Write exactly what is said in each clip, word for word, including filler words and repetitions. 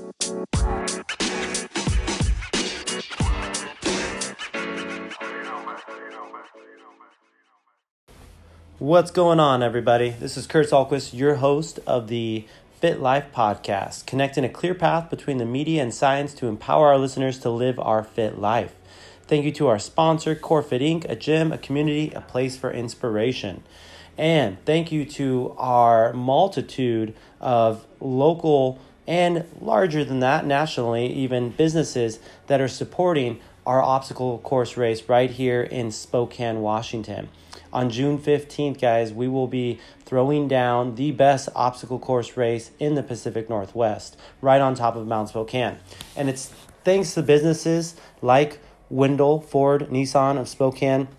What's going on, everybody? This is Kurt Salquist, your host of the Fit Life Podcast, connecting a clear path between the media and science to empower our listeners to live our fit life. Thank you to our sponsor, CoreFit Incorporated, a gym, a community, a place for inspiration. And thank you to our multitude of local and larger than that, nationally, even businesses that are supporting our obstacle course race right here in Spokane, Washington. On June fifteenth, guys, we will be throwing down the best obstacle course race in the Pacific Northwest, right on top of Mount Spokane. And it's thanks to businesses like Wendell, Ford, Nissan of Spokane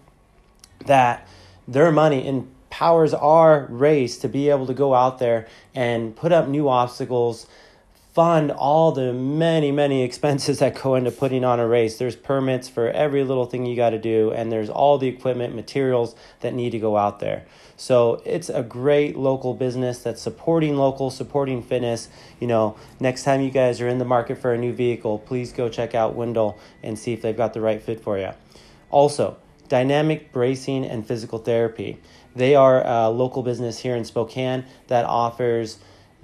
that their money empowers our race to be able to go out there and put up new obstacles, fund all the many, many expenses that go into putting on a race. There's permits for every little thing you got to do, and there's all the equipment, materials that need to go out there. So it's a great local business that's supporting local, supporting fitness. You know, next time you guys are in the market for a new vehicle, please go check out Wendell and see if they've got the right fit for you. Also, Dynamic Bracing and Physical Therapy. They are a local business here in Spokane that offers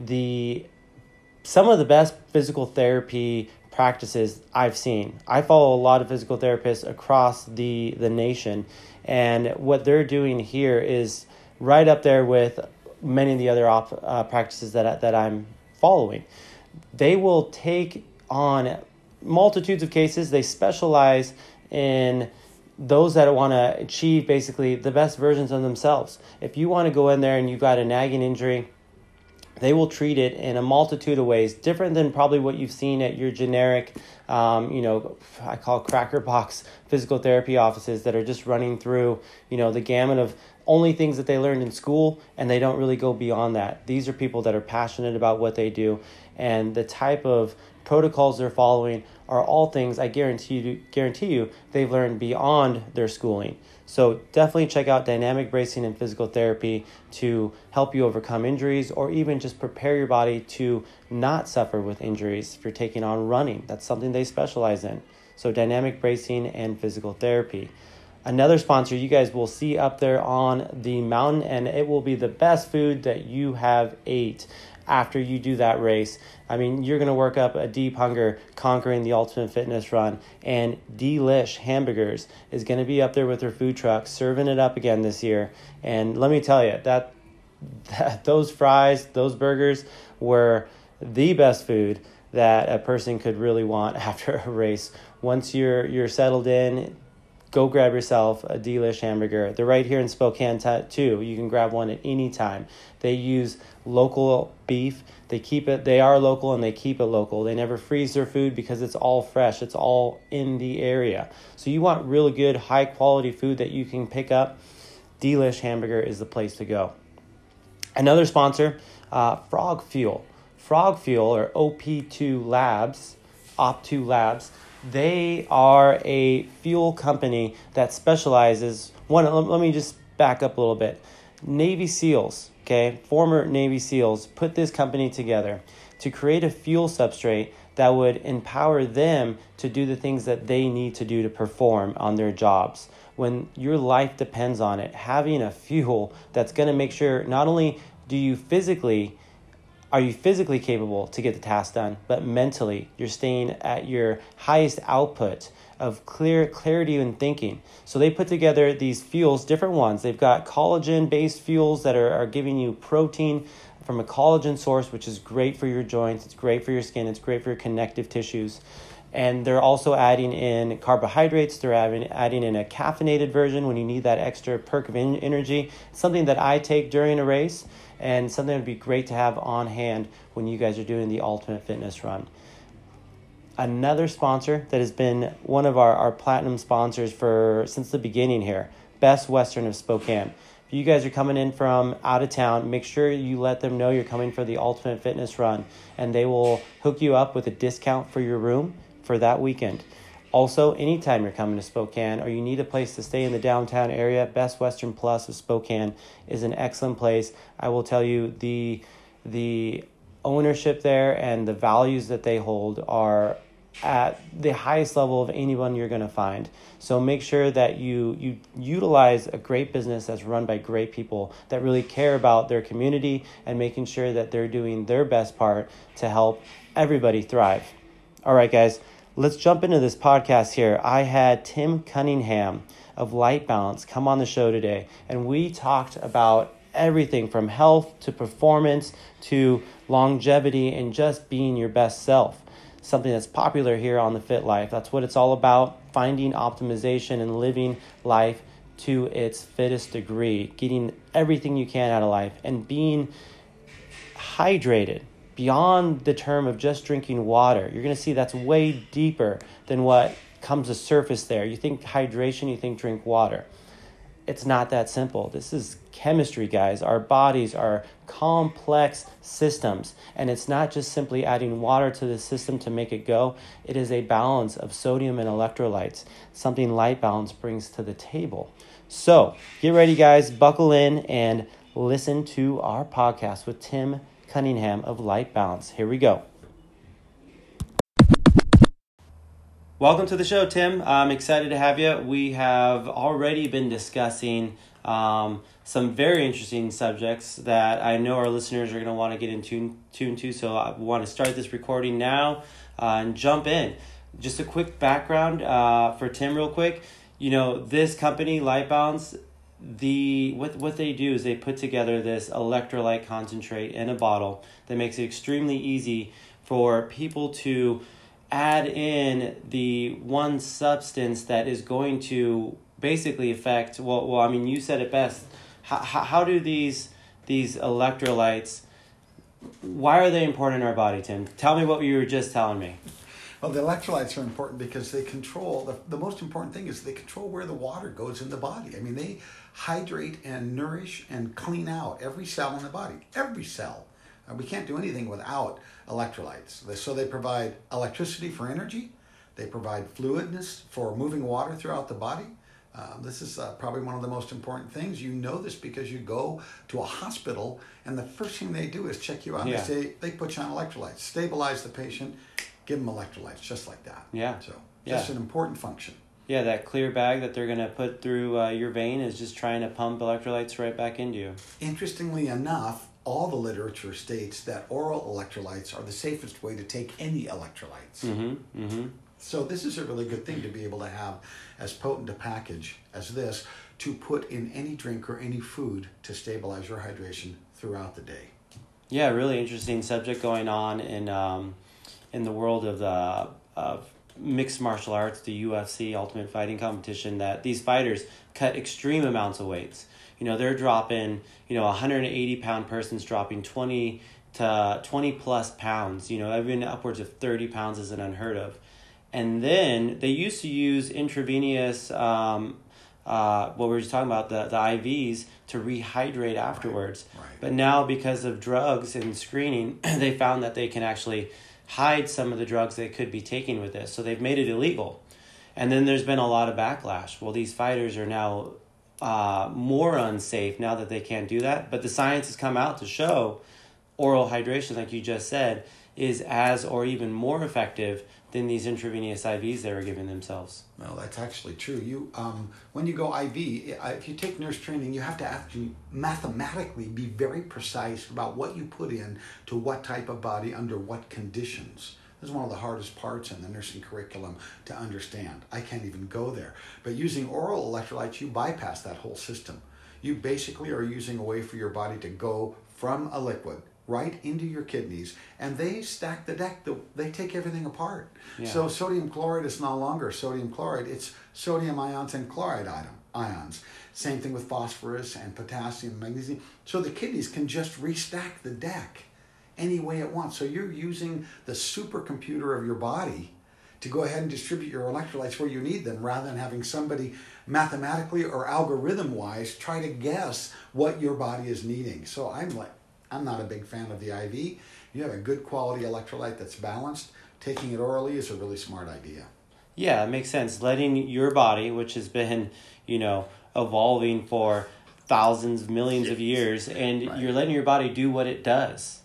the some of the best physical therapy practices I've seen. I follow a lot of physical therapists across the, the nation, and what they're doing here is right up there with many of the other op, uh, practices that, I, that I'm following. They will take on multitudes of cases. They specialize in those that want to achieve basically the best versions of themselves. If you want to go in there and you've got a nagging injury, they will treat it in a multitude of ways, different than probably what you've seen at your generic, um, you know, I call cracker box physical therapy offices that are just running through, you know, the gamut of only things that they learned in school, and they don't really go beyond that. These are people that are passionate about what they do, and the type of protocols they're following are all things I guarantee you, guarantee you they've learned beyond their schooling. So definitely check out Dynamic Bracing and Physical Therapy to help you overcome injuries, or even just prepare your body to not suffer with injuries if you're taking on running. That's something they specialize in. So Dynamic Bracing and Physical Therapy. Another sponsor you guys will see up there on the mountain, and it will be the best food that you have ate after you do that race. I mean, you're going to work up a deep hunger conquering the Ultimate Fitness Run, and Delish Hamburgers is going to be up there with their food truck serving it up again this year. And let me tell you, that, that those fries, those burgers were the best food that a person could really want after a race. Once you're you're settled in, go grab yourself a Delish hamburger. They're right here in Spokane too. You can grab one at any time. They use local beef. They keep it, they are local and they keep it local. They never freeze their food because it's all fresh. It's all in the area. So you want really good, high quality food that you can pick up, Delish Hamburger is the place to go. Another sponsor, uh, Frog Fuel. Frog Fuel, or O P two Labs, O P two Labs, they are a fuel company that specializes, one, let me just back up a little bit. Navy SEALs, okay, former Navy SEALs put this company together to create a fuel substrate that would empower them to do the things that they need to do to perform on their jobs. When your life depends on it, having a fuel that's going to make sure not only do you physically Are you physically capable to get the task done, but mentally you're staying at your highest output of clear clarity in thinking. So they put together these fuels, different ones. They've got collagen-based fuels that are, are giving you protein from a collagen source, which is great for your joints. It's great for your skin. It's great for your connective tissues. And they're also adding in carbohydrates. They're adding, adding in a caffeinated version when you need that extra perk of energy. It's something that I take during a race, and something that would be great to have on hand when you guys are doing the Ultimate Fitness Run. Another sponsor that has been one of our, our platinum sponsors for since the beginning here, Best Western of Spokane. If you guys are coming in from out of town, make sure you let them know you're coming for the Ultimate Fitness Run, and they will hook you up with a discount for your room for that weekend. Also, anytime you're coming to Spokane or you need a place to stay in the downtown area, Best Western Plus of Spokane is an excellent place. I will tell you, the the ownership there and the values that they hold are at the highest level of anyone you're going to find. So make sure that you you utilize a great business that's run by great people that really care about their community and making sure that they're doing their best part to help everybody thrive. All right, guys, let's jump into this podcast here. I had Tim Cunningham of Light Balance come on the show today, and we talked about everything from health to performance to longevity and just being your best self. Something that's popular here on The Fit Life. That's what it's all about, finding optimization and living life to its fittest degree, getting everything you can out of life and being hydrated beyond the term of just drinking water. You're going to see that's way deeper than what comes to surface there. You think hydration, you think drink water. It's not that simple. This is chemistry, guys. Our bodies are complex systems, and it's not just simply adding water to the system to make it go. It is a balance of sodium and electrolytes, something Light Balance brings to the table. So get ready, guys. Buckle in and listen to our podcast with Tim Cunningham of Light Balance. Here we go. Welcome to the show, Tim. I'm excited to have you. We have already been discussing um, some very interesting subjects that I know our listeners are going to want to get in tune, tune to. So I want to start this recording now uh, and jump in. Just a quick background uh, for Tim real quick. You know, this company, Light Balance, the what what they do is they put together this electrolyte concentrate in a bottle that makes it extremely easy for people to add in the one substance that is going to basically affect, well, well I mean, you said it best. How, how, how do these these electrolytes, why are they important in our body, Tim? Tell me what you were just telling me. Well, the electrolytes are important because they control, the, the most important thing is they control where the water goes in the body. I mean, they hydrate and nourish and clean out every cell in the body, every cell. Uh, we can't do anything without electrolytes. So they provide electricity for energy. They provide fluidness for moving water throughout the body. Um, this is uh, probably one of the most important things. You know this because you go to a hospital and the first thing they do is check you out. Yeah. They say they put you on electrolytes, stabilize the patient, give them electrolytes, just like that. Yeah. So yeah. just an important function. Yeah, that clear bag that they're going to put through uh, your vein is just trying to pump electrolytes right back into you. Interestingly enough, all the literature states that oral electrolytes are the safest way to take any electrolytes. Mm-hmm, mm-hmm. So this is a really good thing to be able to have as potent a package as this to put in any drink or any food to stabilize your hydration throughout the day. Yeah, really interesting subject going on in um, in the world of the of mixed martial arts, the U F C, Ultimate Fighting Competition, that these fighters cut extreme amounts of weights. You know, they're dropping, you know, a one hundred eighty pound person's dropping twenty to twenty plus pounds. You know, even upwards of thirty pounds isn't unheard of. And then they used to use intravenous, um, uh, what we were just talking about, the, the I Vs to rehydrate afterwards. Right, right. But now because of drugs and screening, they found that they can actually hide some of the drugs they could be taking with this. So they've made it illegal. And then there's been a lot of backlash. Well, these fighters are now uh, more unsafe now that they can't do that. But the science has come out to show oral hydration, like you just said, is as or even more effective than these intravenous I Vs they were giving themselves. Well, that's actually true. You, um, when you go I V, if you take nurse training, you have to actually mathematically be very precise about what you put in to what type of body under what conditions. This is one of the hardest parts in the nursing curriculum to understand. I can't even go there. But using oral electrolytes, you bypass that whole system. You basically are using a way for your body to go from a liquid right into your kidneys, and they stack the deck. They take everything apart. Yeah. So sodium chloride is no longer sodium chloride. It's sodium ions and chloride ions. Same thing with phosphorus and potassium and magnesium. So the kidneys can just restack the deck any way it wants. So you're using the supercomputer of your body to go ahead and distribute your electrolytes where you need them, rather than having somebody mathematically or algorithm-wise try to guess what your body is needing. So I'm like, I'm not a big fan of the I V. You have a good quality electrolyte that's balanced. Taking it orally is a really smart idea. Yeah, it makes sense. Letting your body, which has been, you know, evolving for thousands, millions of years, and right. You're letting your body do what it does.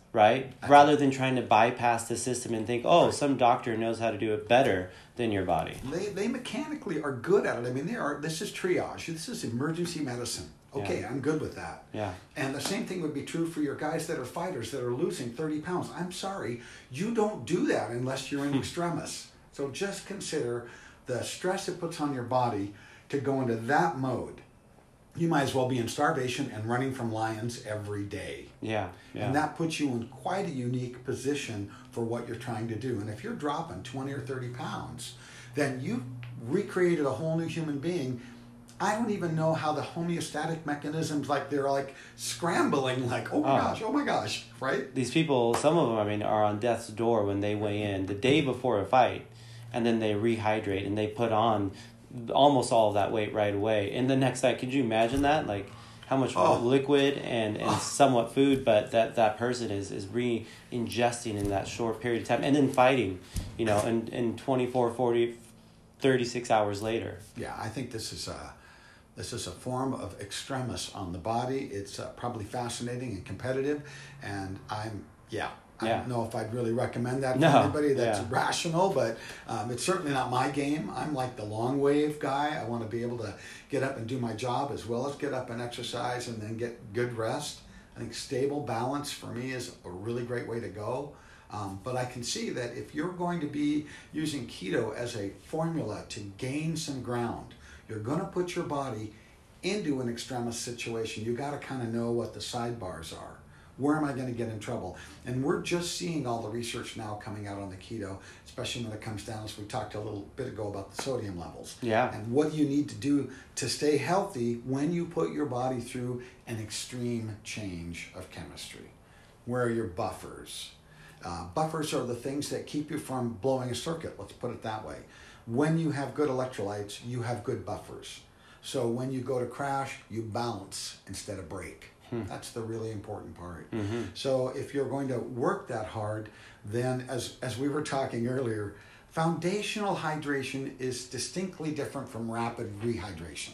right? Rather than trying to bypass the system and think, oh, some doctor knows how to do it better than your body. They, they mechanically are good at it. I mean, they are. This is triage. This is emergency medicine. Okay, yeah. I'm good with that. Yeah. And the same thing would be true for your guys that are fighters that are losing thirty pounds. I'm sorry, you don't do that unless you're in extremis. So just consider the stress it puts on your body to go into that mode. You might as well be in starvation and running from lions every day. Yeah, yeah. And that puts you in quite a unique position for what you're trying to do. And if you're dropping twenty or thirty pounds, then you've recreated a whole new human being. I don't even know how the homeostatic mechanisms, like they're like scrambling, like, oh my oh. gosh, oh my gosh, right? These people, some of them, I mean, are on death's door when they weigh in the day before a fight, and then they rehydrate and they put on almost all of that weight right away. And the next night, could you imagine that? Like how much oh. liquid and, and oh. somewhat food, but that, that person is, is re-ingesting in that short period of time and then fighting, you know, in, in twenty-four, forty, thirty-six hours later. Yeah, I think this is a, this is a form of extremis on the body. It's uh, probably fascinating and competitive. And I'm, yeah, I yeah. don't know if I'd really recommend that no. for anybody that's yeah. rational, but um, it's certainly not my game. I'm like the long wave guy. I want to be able to get up and do my job as well as get up and exercise and then get good rest. I think stable balance for me is a really great way to go. Um, but I can see that if you're going to be using keto as a formula to gain some ground, you're going to put your body into an extremis situation. You got to kind of know what the sidebars are. Where am I going to get in trouble? And we're just seeing all the research now coming out on the keto, especially when it comes down, as we talked a little bit ago about the sodium levels. Yeah. And what you need to do to stay healthy when you put your body through an extreme change of chemistry. Where are your buffers? Uh, buffers are the things that keep you from blowing a circuit, let's put it that way. When you have good electrolytes, you have good buffers. So when you go to crash, you bounce instead of break. Hmm. That's the really important part. Mm-hmm. So if you're going to work that hard, then as, as we were talking earlier, foundational hydration is distinctly different from rapid rehydration.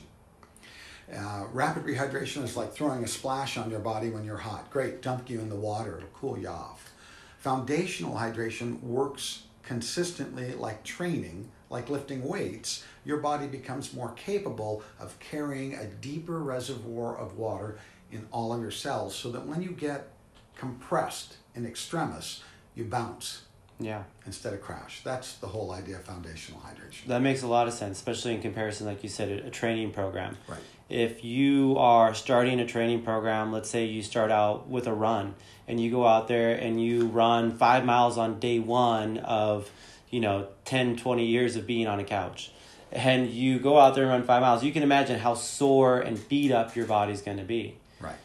Uh, rapid rehydration is like throwing a splash on your body when you're hot. Great, dump you in the water, it'll cool you off. Foundational hydration works consistently like training, like lifting weights. Your body becomes more capable of carrying a deeper reservoir of water in all of your cells so that when you get compressed in extremis, you bounce. Yeah. Instead of crash. That's the whole idea of foundational hydration. That makes a lot of sense, especially in comparison, like you said, a training program. Right. If you are starting a training program, let's say you start out with a run and you go out there and you run five miles on day one of, you know, ten, twenty years of being on a couch. And you go out there and run five miles. You can imagine how sore and beat up your body's going to be. Right.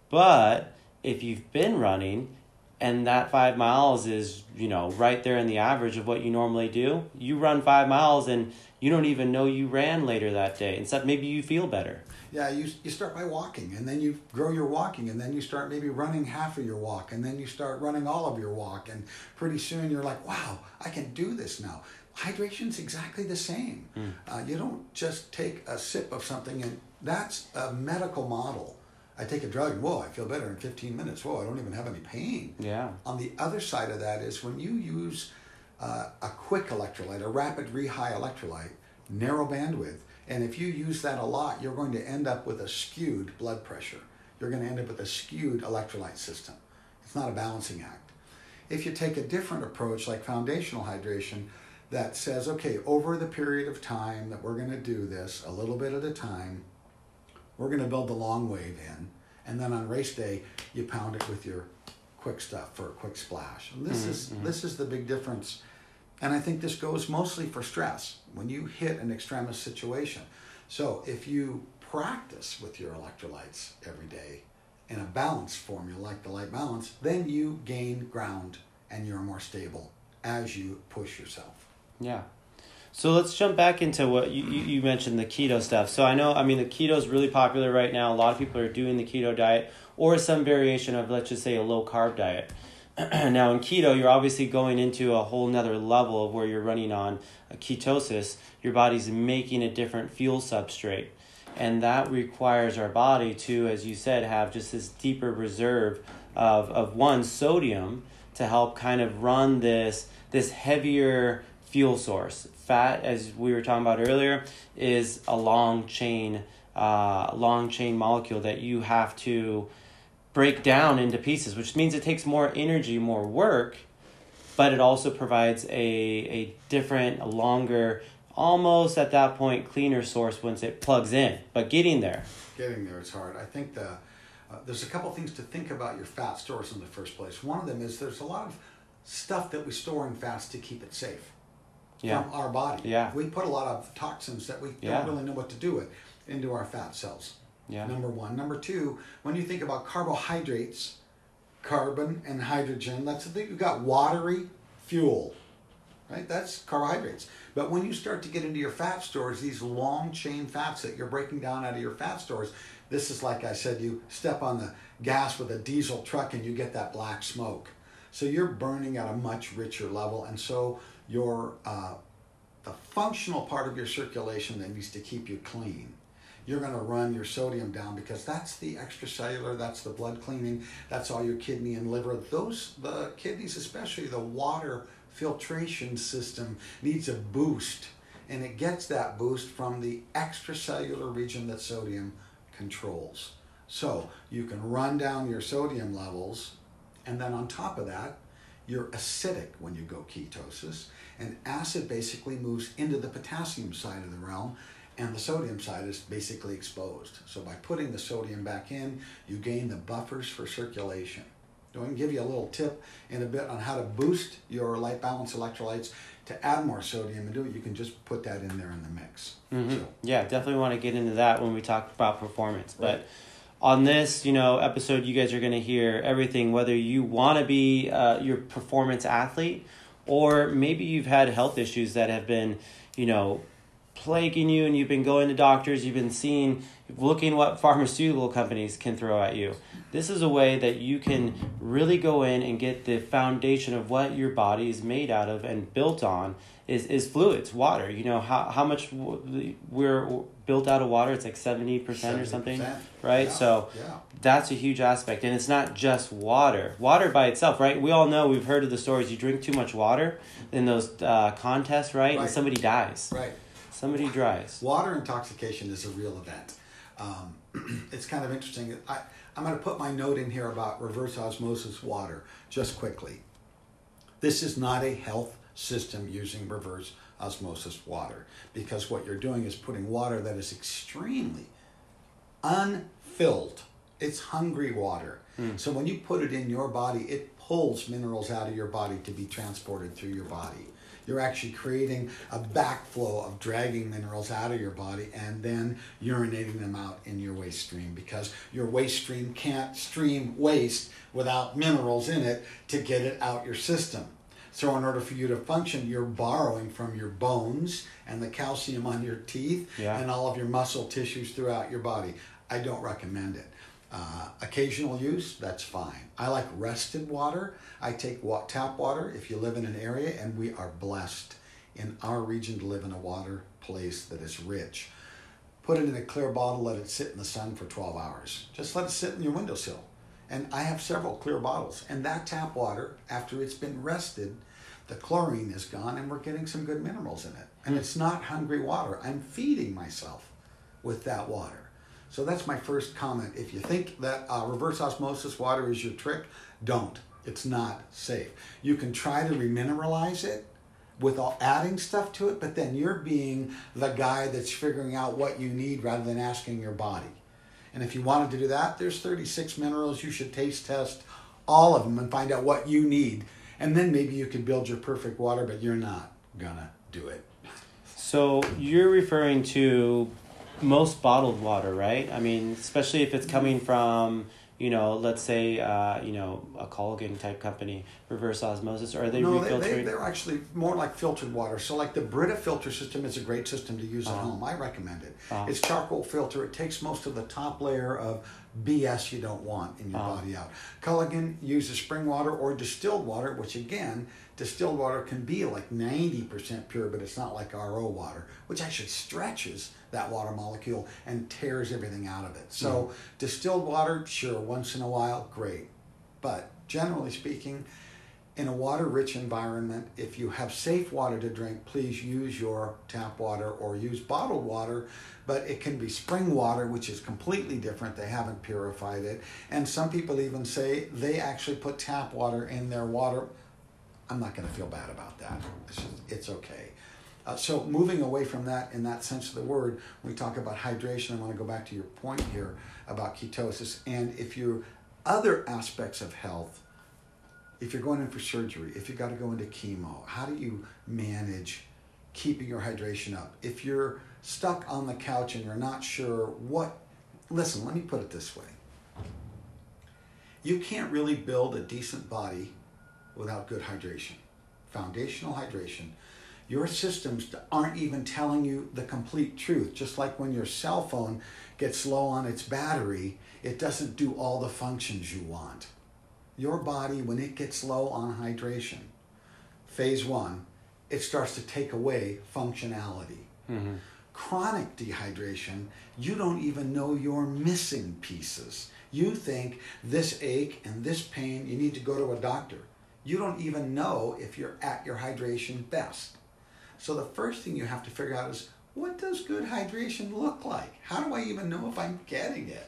But if you've been running and that five miles is, you know, right there in the average of what you normally do, you run five miles and you don't even know you ran later that day. Except maybe you feel better. Yeah, you you start by walking, and then you grow your walking, and then you start maybe running half of your walk, and then you start running all of your walk, and pretty soon you're like, wow, I can do this now. Hydration's exactly the same. Mm. Uh, you don't just take a sip of something, and that's a medical model. I take a drug, and whoa, I feel better in fifteen minutes. Whoa, I don't even have any pain. Yeah. On the other side of that is when you use uh, a quick electrolyte, a rapid re-high electrolyte, narrow bandwidth, and if you use that a lot, you're going to end up with a skewed blood pressure. You're going to end up with a skewed electrolyte system. It's not a balancing act. If you take a different approach like foundational hydration that says, okay, over the period of time that we're going to do this, a little bit at a time, we're going to build the long wave in, and then on race day, you pound it with your quick stuff for a quick splash. And this mm-hmm. is this is the big difference. And I think this goes mostly for stress, when you hit an extremis situation. So if you practice with your electrolytes every day in a balanced formula like the Light Balance, then you gain ground and you're more stable as you push yourself. Yeah. So let's jump back into what you, you, you mentioned, the keto stuff. So I know, I mean, the keto is really popular right now. A lot of people are doing the keto diet or some variation of, let's just say, a low-carb diet. Now, in keto, you're obviously going into a whole nother level of where you're running on a ketosis. Your body's making a different fuel substrate. And that requires our body to, as you said, have just this deeper reserve of, of one, sodium to help kind of run this this heavier fuel source. Fat, as we were talking about earlier, is a long chain uh, long chain molecule that you have to break down into pieces, which means it takes more energy, more work, but it also provides a a different, a longer, almost at that point cleaner source once it plugs in. But getting there. Getting there is hard. I think the uh, there's a couple things to think about your fat stores in the first place. One of them is there's a lot of stuff that we store in fats to keep it safe yeah. from our body. Yeah. We put a lot of toxins that we yeah. don't really know what to do with into our fat cells. Yeah. Number one. Number two, when you think about carbohydrates, carbon and hydrogen, that's the thing. You've got watery fuel, right? That's carbohydrates. But when you start to get into your fat stores, these long chain fats that you're breaking down out of your fat stores, this is like I said, you step on the gas with a diesel truck and you get that black smoke. So you're burning at a much richer level. And so your uh, the functional part of your circulation that needs to keep you clean, you're going to run your sodium down because that's the extracellular, that's the blood cleaning, that's all your kidney and liver. Those, the kidneys especially, the water filtration system needs a boost, and it gets that boost from the extracellular region that sodium controls. So you can run down your sodium levels, and then on top of that, you're acidic when you go ketosis, and acid basically moves into the potassium side of the realm, and the sodium side is basically exposed. So by putting the sodium back in, you gain the buffers for circulation. I'm going to give you a little tip in a bit on how to boost your light balance electrolytes to add more sodium and do it. You can just put that in there in the mix. Mm-hmm. So, yeah, definitely want to get into that when we talk about performance. Right. But on this, you know, episode, you guys are going to hear everything, whether you want to be uh, your performance athlete, or maybe you've had health issues that have been, you know, plaguing you, and you've been going to doctors, you've been seeing, looking what pharmaceutical companies can throw at you. This is a way that you can really go in and get the foundation of what your body is made out of and built on is, is fluids, water. You know, how, how much we're built out of water, it's like seventy percent or something, right? Yeah, so yeah. That's a huge aspect. And it's not just water. Water by itself, right? We all know, we've heard of the stories, you drink too much water in those uh, contests, right? Right. And somebody dies. Right. Somebody dries. Water intoxication is a real event. Um, it's kind of interesting. I, I'm going to put my note in here about reverse osmosis water just quickly. This is not a health system using reverse osmosis water, because what you're doing is putting water that is extremely unfilled. It's hungry water. Mm. So when you put it in your body, it pulls minerals out of your body to be transported through your body. You're actually creating a backflow of dragging minerals out of your body and then urinating them out in your waste stream, because your waste stream can't stream waste without minerals in it to get it out your system. So in order for you to function, you're borrowing from your bones and the calcium on your teeth yeah. and all of your muscle tissues throughout your body. I don't recommend it. Uh, occasional use, that's fine. I like rested water. I take wa- tap water if you live in an area, and we are blessed in our region to live in a water place that is rich. Put it in a clear bottle, let it sit in the sun for twelve hours. Just let it sit in your windowsill. And I have several clear bottles. And that tap water, after it's been rested, the chlorine is gone and we're getting some good minerals in it. And it's not hungry water. I'm feeding myself with that water. So that's my first comment. If you think that uh, reverse osmosis water is your trick, don't. It's not safe. You can try to remineralize it with all, adding stuff to it, but then you're being the guy that's figuring out what you need rather than asking your body. And if you wanted to do that, there's thirty-six minerals. You should taste test all of them and find out what you need. And then maybe you could build your perfect water, but you're not gonna do it. So you're referring to most bottled water, right? I mean, especially if it's coming from, you know, let's say, uh, you know, a Colgan type company, reverse osmosis, or are they no, refiltering? They, they, they're actually more like filtered water. So like the Brita filter system is a great system to use at uh-huh. home. I recommend it. Uh-huh. It's charcoal filter. It takes most of the top layer of B S you don't want in your uh-huh. body out. Culligan uses spring water or distilled water, which again, distilled water can be like ninety percent pure, but it's not like R O water, which actually stretches that water molecule and tears everything out of it. So mm. distilled water, sure, once in a while, great. But generally speaking, in a water-rich environment, if you have safe water to drink, please use your tap water or use bottled water, but it can be spring water, which is completely different. They haven't purified it. And some people even say they actually put tap water in their water. I'm not going to feel bad about that. It's, just, it's okay. Uh, so moving away from that in that sense of the word, when we talk about hydration, I want to go back to your point here about ketosis. And if you're other aspects of health, if you're going in for surgery, if you got to go into chemo, how do you manage keeping your hydration up? If you're stuck on the couch and you're not sure what, listen, let me put it this way. You can't really build a decent body without good hydration, foundational hydration. Your systems aren't even telling you the complete truth. Just like when your cell phone gets low on its battery, it doesn't do all the functions you want. Your body, when it gets low on hydration, phase one, it starts to take away functionality. Mm-hmm. Chronic dehydration, you don't even know you're missing pieces. You think this ache and this pain, you need to go to a doctor. You don't even know if you're at your hydration best. So the first thing you have to figure out is, what does good hydration look like? How do I even know if I'm getting it?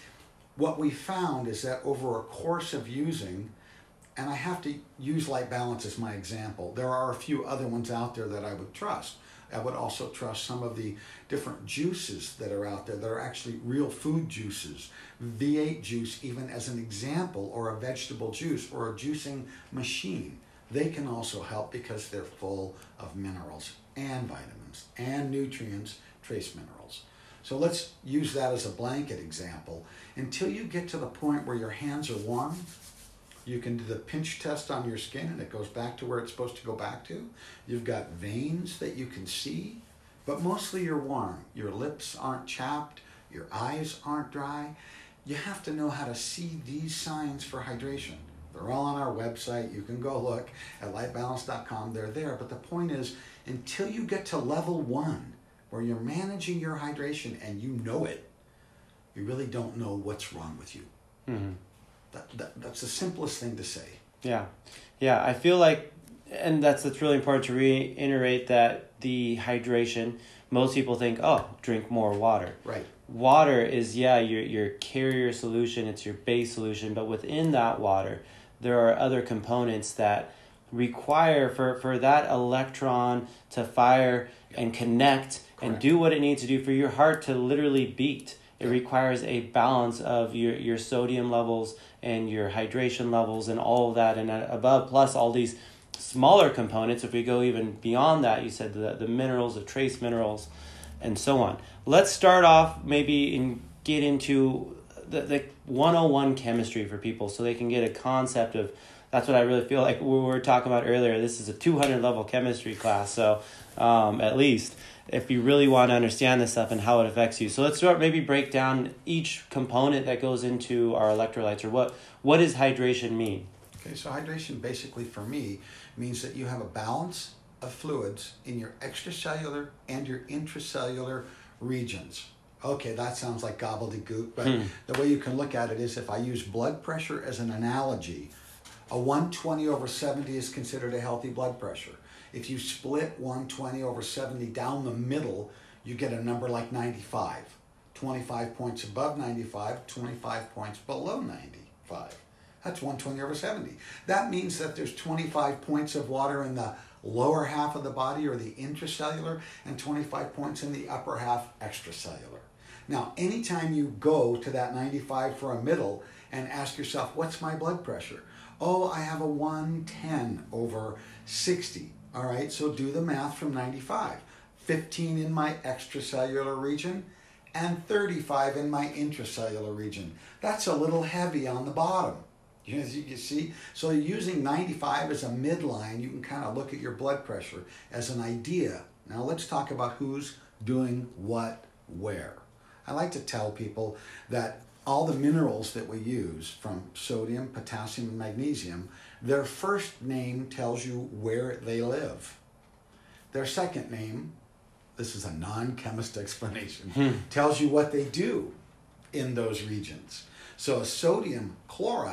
What we found is that over a course of using, and I have to use Light Balance as my example, there are a few other ones out there that I would trust. I would also trust some of the different juices that are out there that are actually real food juices. V eight juice, even as an example, or a vegetable juice, or a juicing machine. They can also help because they're full of minerals and vitamins and nutrients, trace minerals. So let's use that as a blanket example. Until you get to the point where your hands are warm, you can do the pinch test on your skin and it goes back to where it's supposed to go back to. You've got veins that you can see, but mostly you're warm. Your lips aren't chapped, your eyes aren't dry. You have to know how to see these signs for hydration. They're all on our website. You can go look at light balance dot com. They're there. But the point is, until you get to level one, where you're managing your hydration and you know it, you really don't know what's wrong with you. Mm-hmm. That, that, that's the simplest thing to say. Yeah. Yeah, I feel like, and that's, that's really important to reiterate that the hydration, most people think, oh, drink more water. Right. Water is, yeah, your, your carrier solution, it's your base solution, but within that water, there are other components that require for, for that electron to fire and connect Correct. And do what it needs to do for your heart to literally beat. It requires a balance of your, your sodium levels and your hydration levels and all of that and above, plus all these smaller components. If we go even beyond that, you said the, the minerals, the trace minerals, and so on. Let's start off maybe and get into the, the one oh one chemistry for people so they can get a concept of, that's what I really feel like we were talking about earlier. This is a two hundred level chemistry class, so um, at least if you really want to understand this stuff and how it affects you. So let's start, maybe break down each component that goes into our electrolytes, or what, what does hydration mean? Okay, so hydration basically for me means that you have a balance of fluids in your extracellular and your intracellular regions. Okay, that sounds like gobbledygook, but hmm. the way you can look at it is, if I use blood pressure as an analogy, a one twenty over seventy is considered a healthy blood pressure. If you split one twenty over seventy down the middle, you get a number like ninety-five. twenty-five points above ninety-five, twenty-five points below ninety-five. That's one twenty over seventy. That means that there's twenty-five points of water in the lower half of the body, or the intracellular, and twenty-five points in the upper half, extracellular. Now, anytime you go to that ninety-five for a middle and ask yourself, what's my blood pressure? Oh, I have a one ten over sixty. All right, so do the math from ninety-five. fifteen in my extracellular region and thirty-five in my intracellular region. That's a little heavy on the bottom. You, you see? So using ninety-five as a midline, you can kind of look at your blood pressure as an idea. Now let's talk about who's doing what where. I like to tell people that all the minerals that we use, from sodium, potassium, and magnesium, their first name tells you where they live. Their second name, this is a non-chemist explanation, hmm. tells you what they do in those regions. So a sodium chloride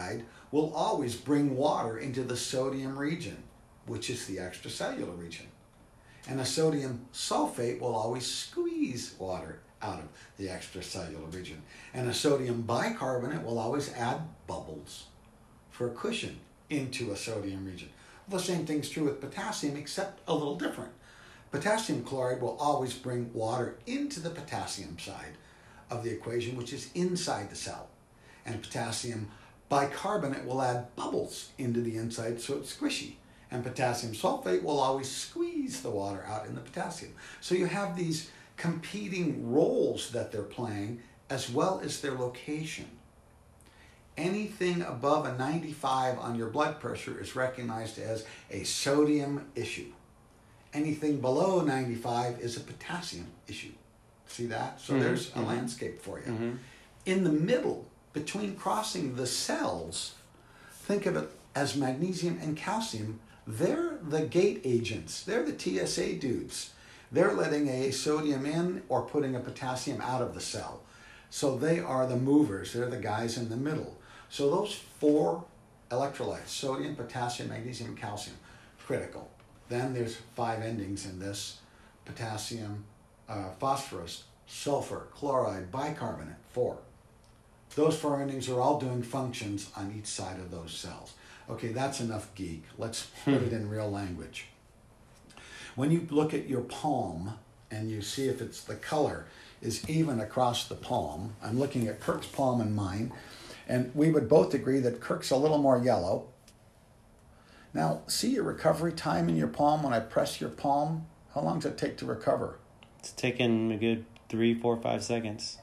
will always bring water into the sodium region, which is the extracellular region. And a sodium sulfate will always squeeze water out of the extracellular region. And a sodium bicarbonate will always add bubbles for a cushion into a sodium region. Well, the same thing's true with potassium, except a little different. Potassium chloride will always bring water into the potassium side of the equation, which is inside the cell. And potassium bicarbonate will add bubbles into the inside so it's squishy. And potassium sulfate will always squeeze the water out in the potassium. So you have these competing roles that they're playing as well as their location. Anything above a ninety-five on your blood pressure is recognized as a sodium issue. Anything below ninety-five is a potassium issue. See that? So mm-hmm. there's a mm-hmm. landscape for you. Mm-hmm. In the middle, between crossing the cells, think of it as magnesium and calcium. They're the gate agents. They're the T S A dudes. They're letting a sodium in or putting a potassium out of the cell. So they are the movers. They're the guys in the middle. So those four electrolytes, sodium, potassium, magnesium, and calcium, critical. Then there's five endings in this: potassium, uh, phosphorus, sulfur, chloride, bicarbonate, four. Those four endings are all doing functions on each side of those cells. Okay, that's enough geek. Let's put it in real language. When you look at your palm and you see if it's the color is even across the palm, I'm looking at Kirk's palm and mine, and we would both agree that Kirk's a little more yellow. Now, see your recovery time in your palm when I press your palm? How long does it take to recover? It's taking a good three, four, five seconds.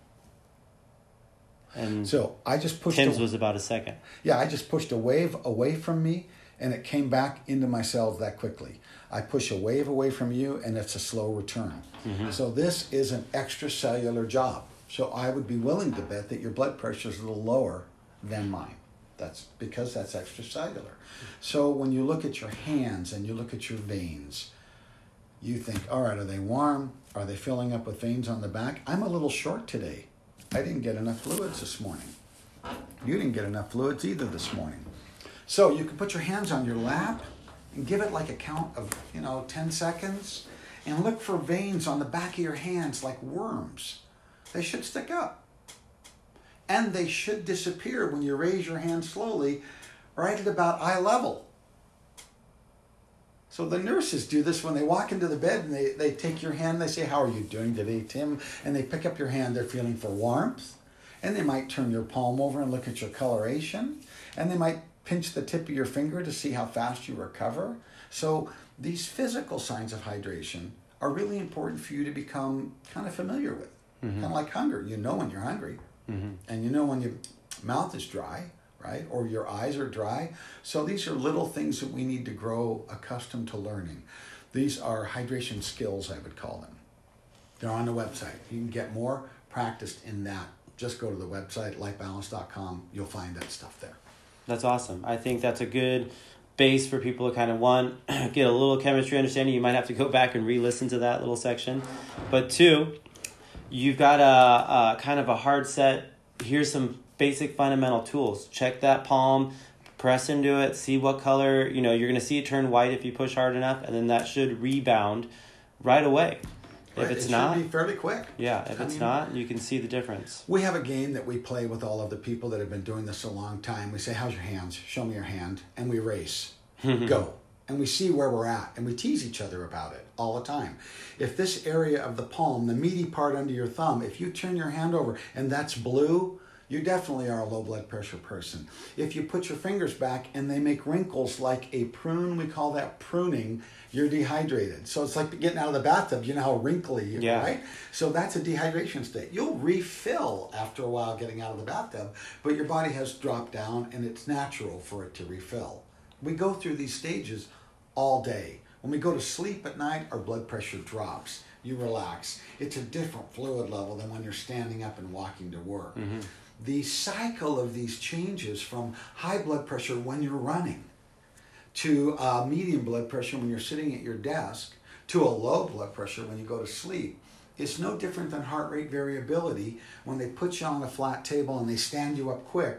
And so I just pushed. Tim's a, was about a second. Yeah, I just pushed a wave away from me, and it came back into my cells that quickly. I push a wave away from you, and it's a slow return. Mm-hmm. So this is an extracellular job. So I would be willing to bet that your blood pressure is a little lower than mine. That's because that's extracellular. So when you look at your hands and you look at your veins, you think, all right, are they warm? Are they filling up with veins on the back? I'm a little short today. I didn't get enough fluids this morning. You didn't get enough fluids either this morning. So you can put your hands on your lap and give it like a count of, you know, ten seconds and look for veins on the back of your hands like worms. They should stick up. And they should disappear when you raise your hand slowly right at about eye level. So the nurses do this when they walk into the bed and they, they take your hand, they say, how are you doing today, Tim? And they pick up your hand, they're feeling for warmth. And they might turn your palm over and look at your coloration. And they might pinch the tip of your finger to see how fast you recover. So these physical signs of hydration are really important for you to become kind of familiar with. Mm-hmm. Kind of like hunger. You know when you're hungry. Mm-hmm. And you know when your mouth is dry, right? Or your eyes are dry. So these are little things that we need to grow accustomed to learning. These are hydration skills, I would call them. They're on the website. You can get more practiced in that. Just go to the website, life balance dot com. You'll find that stuff there. That's awesome. I think that's a good base for people to kind of, one, get a little chemistry understanding. You might have to go back and re-listen to that little section. But two, you've got a, a kind of a hard set. Here's some basic fundamental tools. Check that palm, press into it, see what color, you know, you're going to see it turn white if you push hard enough, and then that should rebound right away. Right. If it's it not, should be fairly quick. Yeah, if I it's mean, not, you can see the difference. We have a game that we play with all of the people that have been doing this a long time. We say, how's your hands? Show me your hand. And we race. Go. And we see where we're at. And we tease each other about it all the time. If this area of the palm, the meaty part under your thumb, if you turn your hand over and that's blue, you definitely are a low blood pressure person. If you put your fingers back and they make wrinkles like a prune, we call that pruning, you're dehydrated. So it's like getting out of the bathtub. You know how wrinkly you are, yeah. Right? So that's a dehydration state. You'll refill after a while getting out of the bathtub, but your body has dropped down and it's natural for it to refill. We go through these stages all day. When we go to sleep at night, our blood pressure drops. You relax. It's a different fluid level than when you're standing up and walking to work. Mm-hmm. The cycle of these changes from high blood pressure when you're running to uh, medium blood pressure when you're sitting at your desk to a low blood pressure when you go to sleep is no different than heart rate variability when they put you on a flat table and they stand you up quick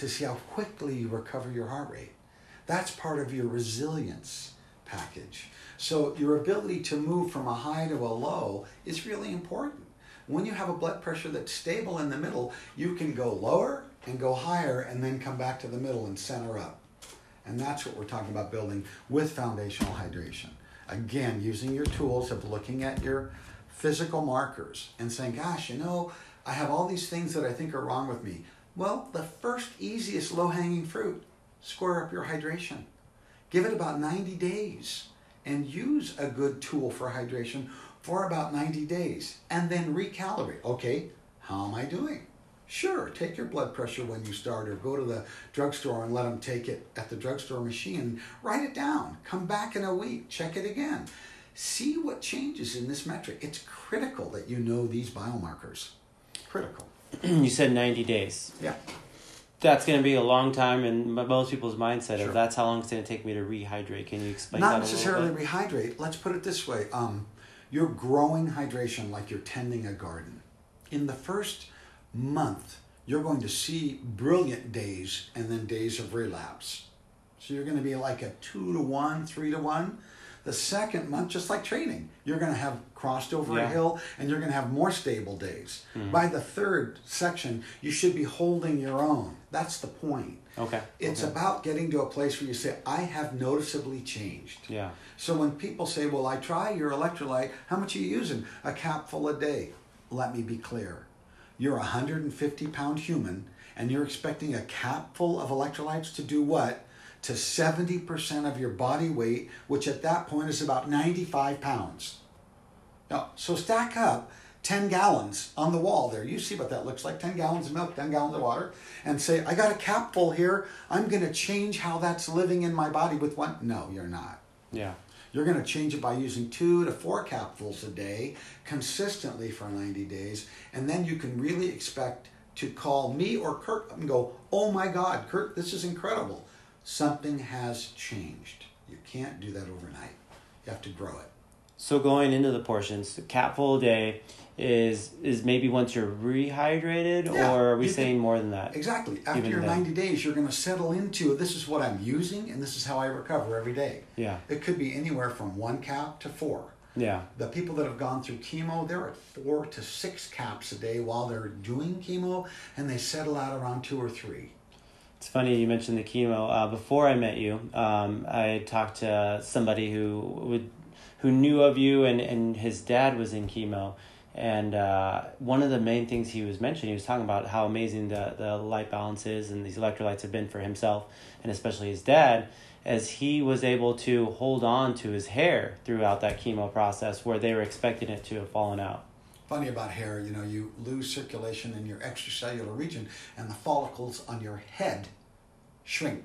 to see how quickly you recover your heart rate. That's part of your resilience package. So your ability to move from a high to a low is really important. When you have a blood pressure that's stable in the middle, you can go lower and go higher and then come back to the middle and center up. And that's what we're talking about building with foundational hydration. Again, using your tools of looking at your physical markers and saying, gosh, you know, I have all these things that I think are wrong with me. Well, the first easiest low-hanging fruit, square up your hydration. Give it about ninety days and use a good tool for hydration for about ninety days and then recalibrate. Okay, how am I doing? Sure, take your blood pressure when you start or go to the drugstore and let them take it at the drugstore machine. Write it down. Come back in a week. Check it again. See what changes in this metric. It's critical that you know these biomarkers. Critical. You said ninety days. Yeah. That's going to be a long time in most people's mindset Sure. of that's how long it's going to take me to rehydrate. Can you explain Not that necessarily a little bit? rehydrate. Let's put it this way. Um, you're growing hydration like you're tending a garden. In the first month, you're going to see brilliant days and then days of relapse. So you're going to be like a two to one, three to one. The second month, just like training, you're going to have crossed over Yeah. a hill and you're going to have more stable days. Mm-hmm. By the third section, you should be holding your own. That's the point. Okay. It's okay. about getting to a place where you say, I have noticeably changed. Yeah. So when people say, well, I try your electrolyte, how much are you using? A capful a day. Let me be clear. You're a one hundred fifty pound human and you're expecting a capful of electrolytes to do what? To seventy percent of your body weight, which at that point is about ninety-five pounds. Now, so stack up ten gallons on the wall there. You see what that looks like, ten gallons of milk, ten gallons of water, and say, I got a capful here. I'm going to change how that's living in my body with one. No, you're not. Yeah. You're going to change it by using two to four capfuls a day consistently for ninety days. And then you can really expect to call me or Kurt up and go, oh my God, Kurt, this is incredible. Something has changed. You can't do that overnight. You have to grow it. So going into the portions, a capful a day is is maybe once you're rehydrated, Yeah, or are we you saying can- more than that? Exactly. After Even your then. ninety days, you're going to settle into this is what I'm using and this is how I recover every day. Yeah. It could be anywhere from one cap to four. Yeah. The people that have gone through chemo, they're at four to six caps a day while they're doing chemo, and they settle out around two or three. It's funny you mentioned the chemo. Uh, before I met you, um, I talked to somebody who would, who knew of you, and, and his dad was in chemo. And uh, one of the main things he was mentioning, he was talking about how amazing the, the light balance is and these electrolytes have been for himself, and especially his dad, as he was able to hold on to his hair throughout that chemo process where they were expecting it to have fallen out. Funny about hair, you know, you lose circulation in your extracellular region and the follicles on your head shrink.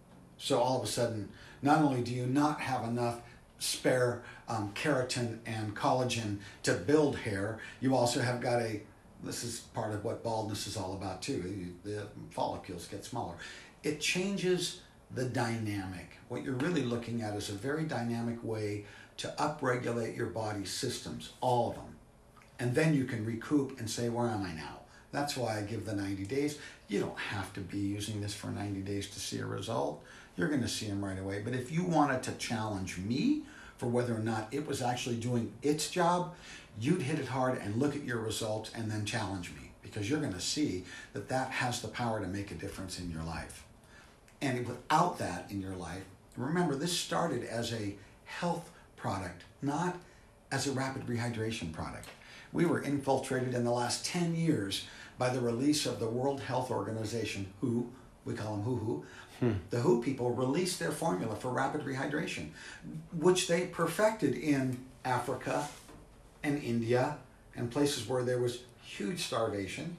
So all of a sudden, not only do you not have enough spare um, keratin and collagen to build hair, you also have got a, this is part of what baldness is all about too, the follicles get smaller. It changes the dynamic. What you're really looking at is a very dynamic way to upregulate your body's systems, all of them. And then you can recoup and say, where am I now? That's why I give the ninety days. You don't have to be using this for ninety days to see a result. You're going to see them right away. But if you wanted to challenge me for whether or not it was actually doing its job, you'd hit it hard and look at your results and then challenge me, because you're going to see that that has the power to make a difference in your life. And without that in your life, remember, this started as a health product, not as a rapid rehydration product. We were infiltrated in the last ten years by the release of the World Health Organization, W H O, we call them W H O. Hmm. The W H O people released their formula for rapid rehydration, which they perfected in Africa and India and places where there was huge starvation,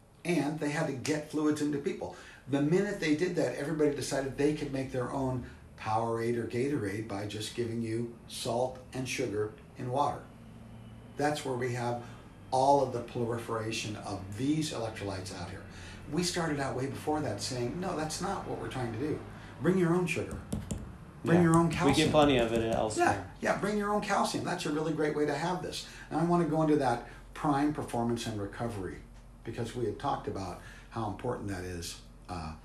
and they had to get fluids into people. The minute they did that, everybody decided they could make their own Powerade or Gatorade by just giving you salt and sugar in water. That's where we have all of the proliferation of these electrolytes out here. We started out way before that saying, no, that's not what we're trying to do. Bring your own sugar. Bring Yeah. your own calcium. We get plenty of it elsewhere. Yeah, yeah, bring your own calcium. That's a really great way to have this. And I want to go into that prime performance and recovery, because we had talked about how important that is. Uh,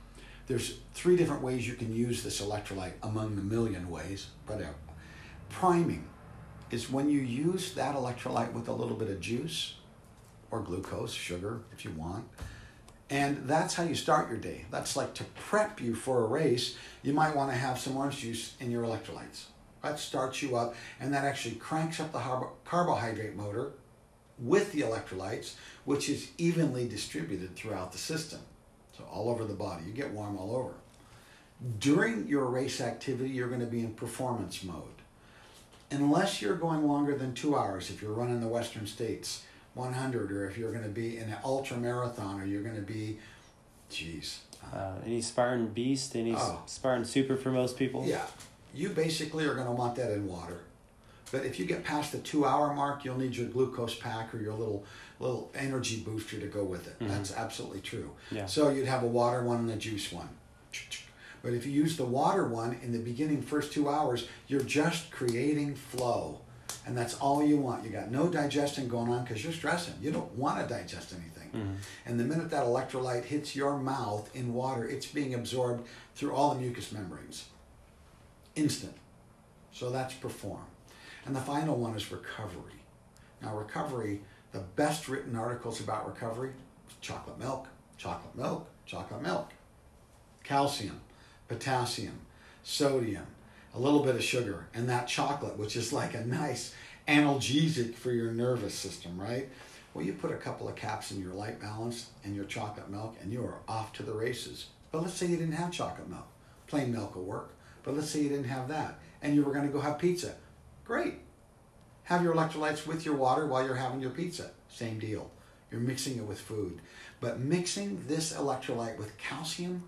There's three different ways you can use this electrolyte among the million ways. But uh, priming is when you use that electrolyte with a little bit of juice or glucose, sugar if you want. And that's how you start your day. That's like to prep you for a race. You might want to have some orange juice in your electrolytes. That starts you up, and that actually cranks up the carbohydrate motor with the electrolytes, which is evenly distributed throughout the system. So all over the body, you get warm all over. During your race activity, you're going to be in performance mode. Unless you're going longer than two hours, if you're running the Western States one hundred, or if you're going to be in an ultra marathon, or you're going to be, geez. Uh, any Spartan Beast, any oh, Spartan Super for most people? Yeah. You basically are going to want that in water. But if you get past the two hour mark, you'll need your glucose pack or your little little energy booster to go with it. Mm-hmm. That's absolutely true. Yeah. So you'd have a water one and a juice one. But if you use the water one in the beginning first two hours, you're just creating flow. And that's all you want. You got no digestion going on because you're stressing. You don't want to digest anything. Mm-hmm. And the minute that electrolyte hits your mouth in water, it's being absorbed through all the mucous membranes. Instant. So that's perform. And the final one is recovery. Now recovery, the best written articles about recovery, chocolate milk, chocolate milk, chocolate milk. Calcium, potassium, sodium, a little bit of sugar, and that chocolate, which is like a nice analgesic for your nervous system, right? Well, you put a couple of caps in your light balance and your chocolate milk, and you are off to the races. But let's say you didn't have chocolate milk. Plain milk will work. But let's say you didn't have that, and you were going to go have pizza. Great. Have your electrolytes with your water while you're having your pizza. Same deal. You're mixing it with food. But mixing this electrolyte with calcium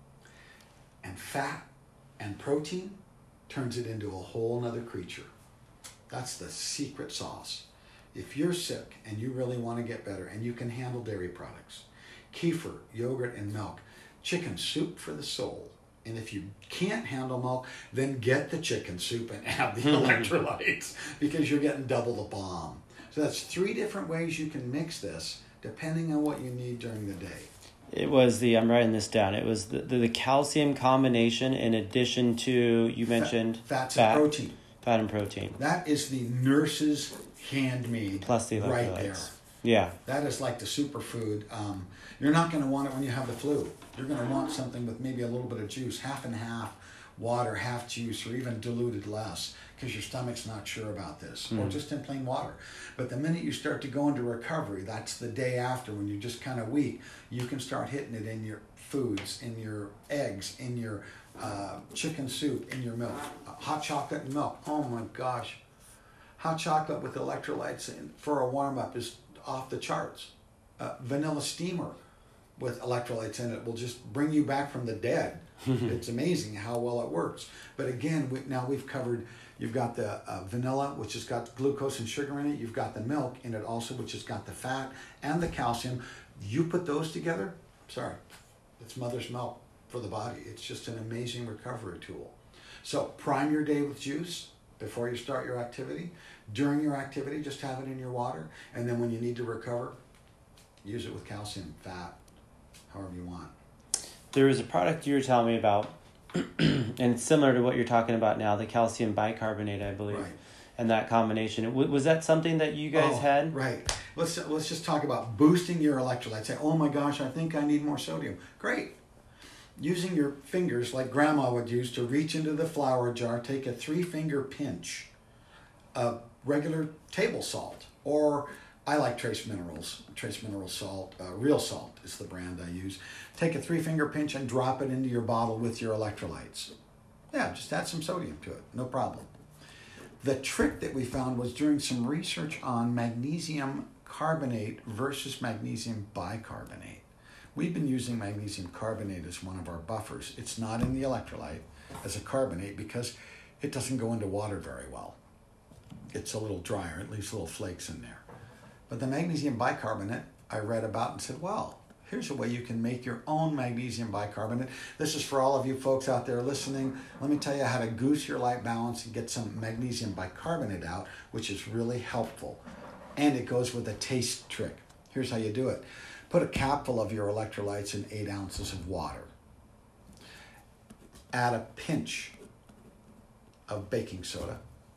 and fat and protein turns it into a whole nother creature. That's the secret sauce. If you're sick and you really want to get better and you can handle dairy products, kefir, yogurt, and milk, chicken soup for the soul. And if you can't handle milk, then get the chicken soup and add the electrolytes because you're getting double the bomb. So that's three different ways you can mix this depending on what you need during the day. It was the, I'm writing this down, it was the, the, the calcium combination in addition to, you mentioned, fat, fats fat, and protein. Fat and protein. That is the nurse's handmade plus the electrolytes. Right there. Yeah. That is like the superfood. Um, you're not going to want it when you have the flu. You're going to want something with maybe a little bit of juice, half and half water, half juice, or even diluted less, because your stomach's not sure about this, mm. or just in plain water. But the minute you start to go into recovery, that's the day after when you're just kind of weak, you can start hitting it in your foods, in your eggs, in your uh, chicken soup, in your milk. Uh, hot chocolate and milk. Oh my gosh. Hot chocolate with electrolytes in, for a warm-up is off the charts. Uh, vanilla steamer with electrolytes in it will just bring you back from the dead. It's amazing how well it works. But again, we, now we've covered, you've got the uh, vanilla, which has got glucose and sugar in it. You've got the milk in it also, which has got the fat and the calcium. You put those together, sorry, it's mother's milk for the body. It's just an amazing recovery tool. So prime your day with juice before you start your activity. During your activity, just have it in your water. And then when you need to recover, use it with calcium, fat, however you want. There was a product you were telling me about, and it's similar to what you're talking about now, the calcium bicarbonate, I believe. Right. And that combination. Was that something that you guys oh, had? Right. Let's let's just talk about boosting your electrolytes. Say, oh my gosh, I think I need more sodium. Great. Using your fingers like grandma would use to reach into the flour jar, take a three-finger pinch of regular table salt, or I like Trace Minerals. Trace Mineral Salt, uh, Real Salt is the brand I use. Take a three-finger pinch and drop it into your bottle with your electrolytes. Yeah, just add some sodium to it, no problem. The trick that we found was doing some research on magnesium carbonate versus magnesium bicarbonate. We've been using magnesium carbonate as one of our buffers. It's not in the electrolyte as a carbonate because it doesn't go into water very well. It's a little drier, it leaves little flakes in there. But the magnesium bicarbonate, I read about and said, well, here's a way you can make your own magnesium bicarbonate. This is for all of you folks out there listening. Let me tell you how to goose your light balance and get some magnesium bicarbonate out, which is really helpful. And it goes with a taste trick. Here's how you do it. Put a capful of your electrolytes in eight ounces of water. add a pinch of baking soda,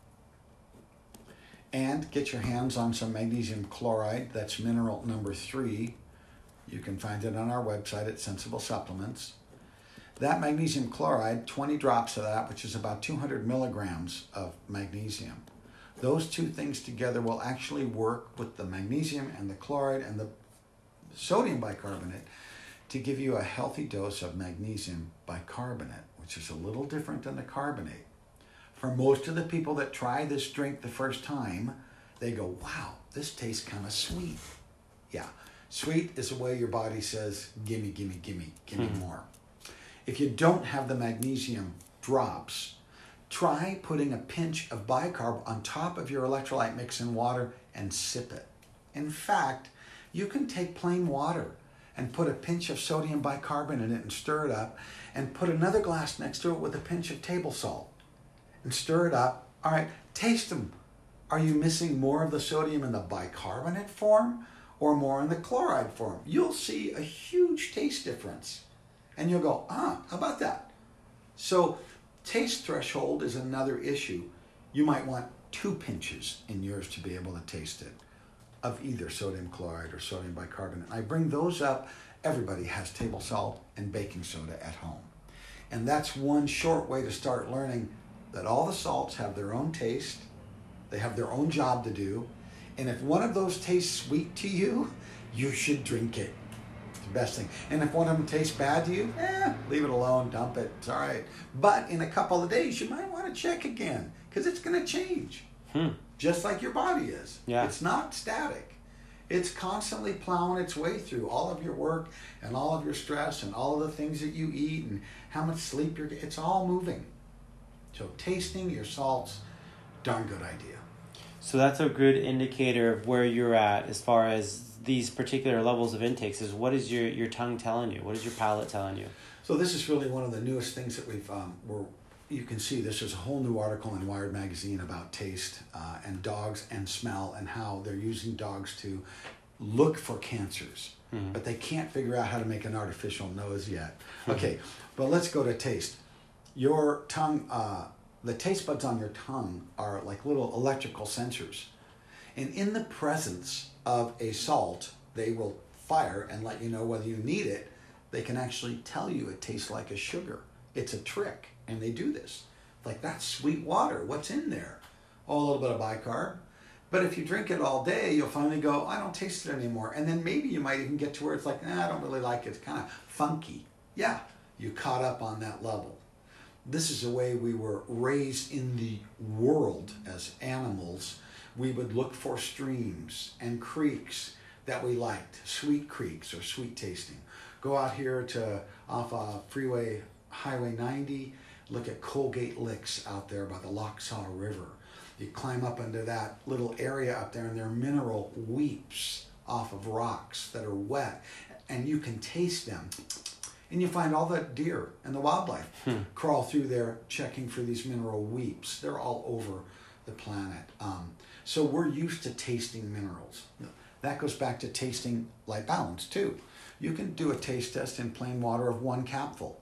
and get your hands on some magnesium chloride. That's mineral number three. You can find it on our website at Sensible Supplements. That magnesium chloride, twenty drops of that, which is about two hundred milligrams of magnesium. Those two things together will actually work with the magnesium and the chloride and the sodium bicarbonate to give you a healthy dose of magnesium bicarbonate, which is a little different than the carbonate. For most of the people that try this drink the first time, they go, wow, this tastes kind of sweet. Yeah, sweet is the way your body says, gimme, gimme, gimme, gimme mm-hmm. more. If you don't have the magnesium drops, try putting a pinch of bicarb on top of your electrolyte mix in water and sip it. In fact, you can take plain water and put a pinch of sodium bicarbonate in it and stir it up, and put another glass next to it with a pinch of table salt and stir it up. All right, taste them. Are you missing more of the sodium in the bicarbonate form or more in the chloride form? You'll see a huge taste difference. And you'll go, ah, how about that? So taste threshold is another issue. You might want two pinches in yours to be able to taste it of either sodium chloride or sodium bicarbonate. I bring those up. Everybody has table salt and baking soda at home. And that's one short way to start learning that all the salts have their own taste. They have their own job to do. And if one of those tastes sweet to you, you should drink it. It's the best thing. And if one of them tastes bad to you, eh, leave it alone, dump it. It's all right. But in a couple of days, you might want to check again because it's going to change. Hmm. Just like your body is. Yeah. It's not static. It's constantly plowing its way through all of your work and all of your stress and all of the things that you eat and how much sleep you're getting. It's all moving. So tasting your salts, darn good idea. So that's a good indicator of where you're at as far as these particular levels of intakes. Is what is your, your tongue telling you? What is your palate telling you? So this is really one of the newest things that we've, um, we're, you can see this is a whole new article in Wired Magazine about taste uh, and dogs and smell and how they're using dogs to look for cancers. Mm-hmm. But they can't figure out how to make an artificial nose yet. Okay, but let's go to taste. Your tongue, uh, the taste buds on your tongue are like little electrical sensors. And in the presence of a salt, they will fire and let you know whether you need it. They can actually tell you it tastes like a sugar. It's a trick, and they do this. Like, that's sweet water. What's in there? Oh, a little bit of bicarb. But if you drink it all day, you'll finally go, I don't taste it anymore. And then maybe you might even get to where it's like, nah, I don't really like it. It's kind of funky. Yeah, you caught up on that level. This is the way we were raised in the world as animals. We would look for streams and creeks that we liked, sweet creeks or sweet tasting. Go out here to off uh, Freeway Highway ninety, look at Colgate Licks out there by the Lochsaw River. You climb up into that little area up there and there are mineral weeps off of rocks that are wet, and you can taste them. And you find all the deer and the wildlife hmm. crawl through there checking for these mineral weeps. They're all over the planet. Um, so we're used to tasting minerals. That goes back to tasting light balance too. You can do a taste test in plain water of one capful.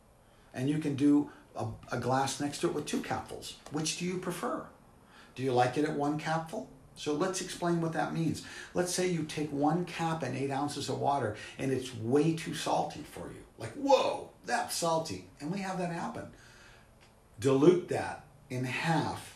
And you can do a, a glass next to it with two capfuls. Which do you prefer? Do you like it at one capful? So let's explain what that means. Let's say you take one cap and eight ounces of water and it's way too salty for you. Like, whoa, that's salty. And we have that happen. Dilute that in half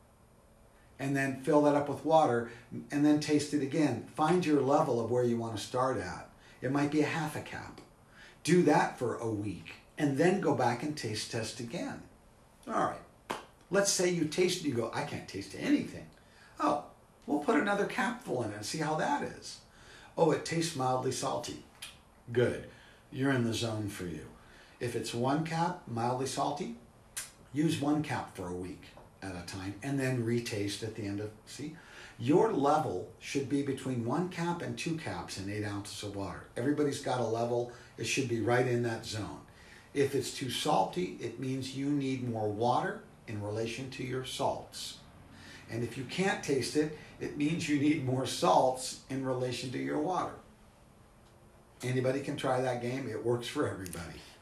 and then fill that up with water and then taste it again. Find your level of where you want to start at. It might be a half a cap. Do that for a week and then go back and taste test again. All right. Let's say you taste it, you go, I can't taste anything. Oh, we'll put another capful in it and see how that is. Oh, it tastes mildly salty. Good. You're in the zone for you. If it's one cap, mildly salty, use one cap for a week at a time and then retaste at the end of, see? Your level should be between one cap and two caps and eight ounces of water. Everybody's got a level. It should be right in that zone. If it's too salty, it means you need more water in relation to your salts. And if you can't taste it, it means you need more salts in relation to your water. Anybody can try that game. It works for everybody.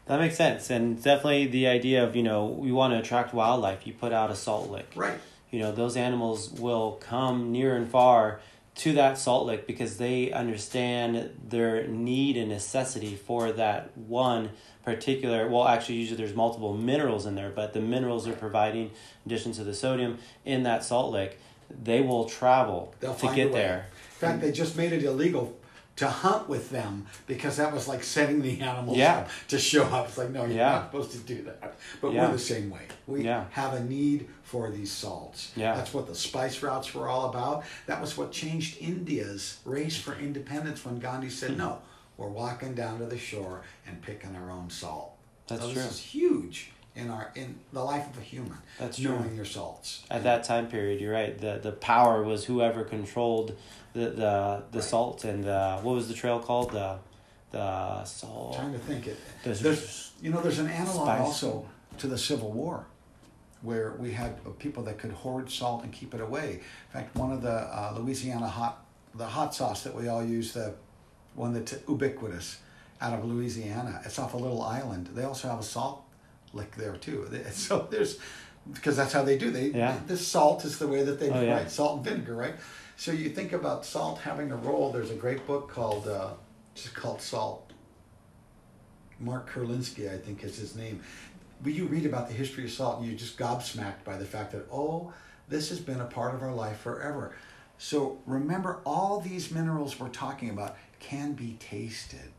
That makes sense. And definitely the idea of, you know, we want to attract wildlife. You put out a salt lick. Right. You know, those animals will come near and far to that salt lick because they understand their need and necessity for that one particular, well, actually, usually there's multiple minerals in there, but the minerals are providing, in addition to the sodium, in that salt lick. They will travel They'll to find get a way. there. In fact, they just made it illegal to hunt with them because that was like setting the animals Yeah. up to show up. It's like, no, you're Yeah. not supposed to do that. But Yeah. we're the same way. We Yeah. have a need for these salts. Yeah. That's what the spice routes were all about. That was what changed India's race for independence when Gandhi said, no, we're walking down to the shore and picking our own salt. That's so true. This is huge in our in the life of a human. That's true. Knowing your salts. At that time period, you're right. The the power was whoever controlled the the, the Right. salt and the, what was the trail called? The the salt. I'm trying to think it. There's- There's, you know, there's an analog Spice. also to the Civil War, where we had people that could hoard salt and keep it away. In fact, one of the uh, Louisiana hot, the hot sauce that we all use, the one that's ubiquitous out of Louisiana, it's off a little island. They also have a salt lick there too. They- So there's, because that's how they do. They Yeah. the salt is the way that they Oh, yeah. right salt and vinegar, right? So you think about salt having a role. There's a great book called uh, just called Salt. Mark Kurlinski, I think, is his name. When you read about the history of salt, and you're just gobsmacked by the fact that, oh, this has been a part of our life forever. So remember, all these minerals we're talking about can be tasted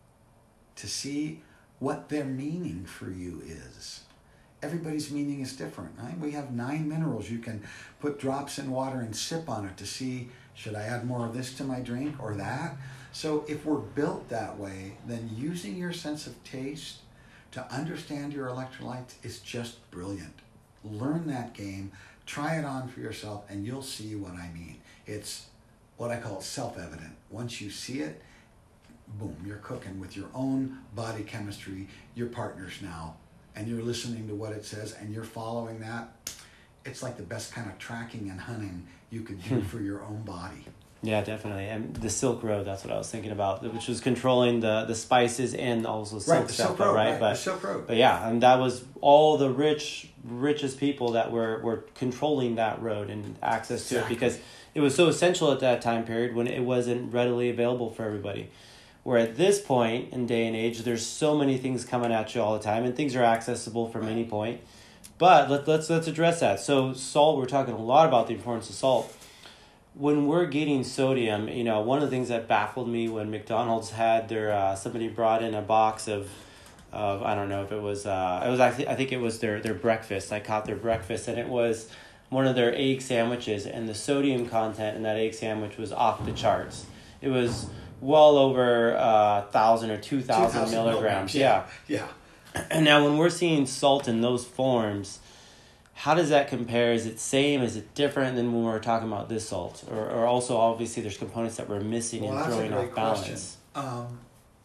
to see what their meaning for you is. Everybody's meaning is different, right? We have nine minerals. You can put drops in water and sip on it to see, should I add more of this to my drink or that? So if we're built that way, then using your sense of taste to understand your electrolytes is just brilliant. Learn that game, try it on for yourself, and you'll see what I mean. It's what I call self-evident. Once you see it, boom, you're cooking with your own body chemistry, your partners now, and you're listening to what it says and you're following that. It's like the best kind of tracking and hunting you could do for your own body. Yeah, definitely. And the Silk Road, that's what I was thinking about, which was controlling the, the spices and also silk Right, the stuff, Silk Road, right? right, But, the Silk Road. But yeah, and that was all the rich, richest people that were, were controlling that road and access to Exactly. it because it was so essential at that time period when it wasn't readily available for everybody. Where at this point in day and age, there's so many things coming at you all the time and things are accessible from any point. But let, let's let's address that. So salt, we're talking a lot about the importance of salt. When we're getting sodium, you know, one of the things that baffled me when McDonald's had their, uh, somebody brought in a box of, of I don't know if it was, uh, it was actually, I think it was their, their breakfast. I caught their breakfast and it was one of their egg sandwiches and the sodium content in that egg sandwich was off the charts. It was well over uh, one thousand or two thousand milligrams. Yeah. Yeah. Yeah. And now when we're seeing salt in those forms, how does that compare? Is it same? Is it different than when we're talking about this salt? Or, or also, obviously, there's components that we're missing Well, and that's a throwing great off question. balance. Um,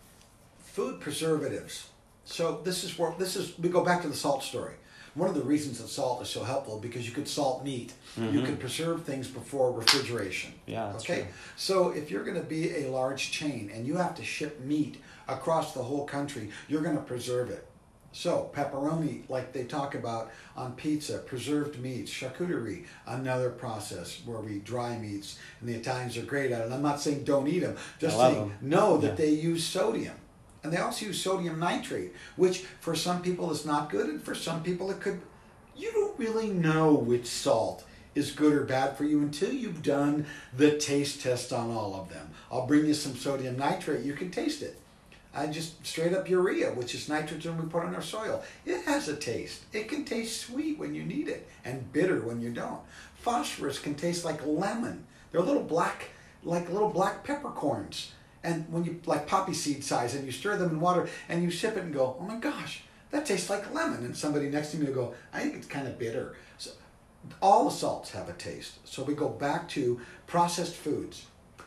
food preservatives. So this is where this is. We go back to the salt story. One of the reasons that salt is so helpful because you could salt meat. Mm-hmm. You could preserve things before refrigeration. Yeah, that's okay. true. So if you're going to be a large chain and you have to ship meat across the whole country, you're going to preserve it. So pepperoni, like they talk about on pizza, preserved meats, charcuterie, another process where we dry meats, and the Italians are great at it. I'm not saying don't eat them, just I love saying them. know that Yeah. they use sodium. And they also use sodium nitrate, which for some people is not good, and for some people it could. You don't really know which salt is good or bad for you until you've done the taste test on all of them. I'll bring you some sodium nitrate, you can taste it. I just straight up urea, which is nitrogen we put on our soil. It has a taste. It can taste sweet when you need it and bitter when you don't. Phosphorus can taste like lemon. They're little black, like little black peppercorns. And when you, like poppy seed size, and you stir them in water and you sip it and go, oh my gosh, that tastes like lemon. And somebody next to me will go, I think it's kind of bitter. So all the salts have a taste. So we go back to processed foods.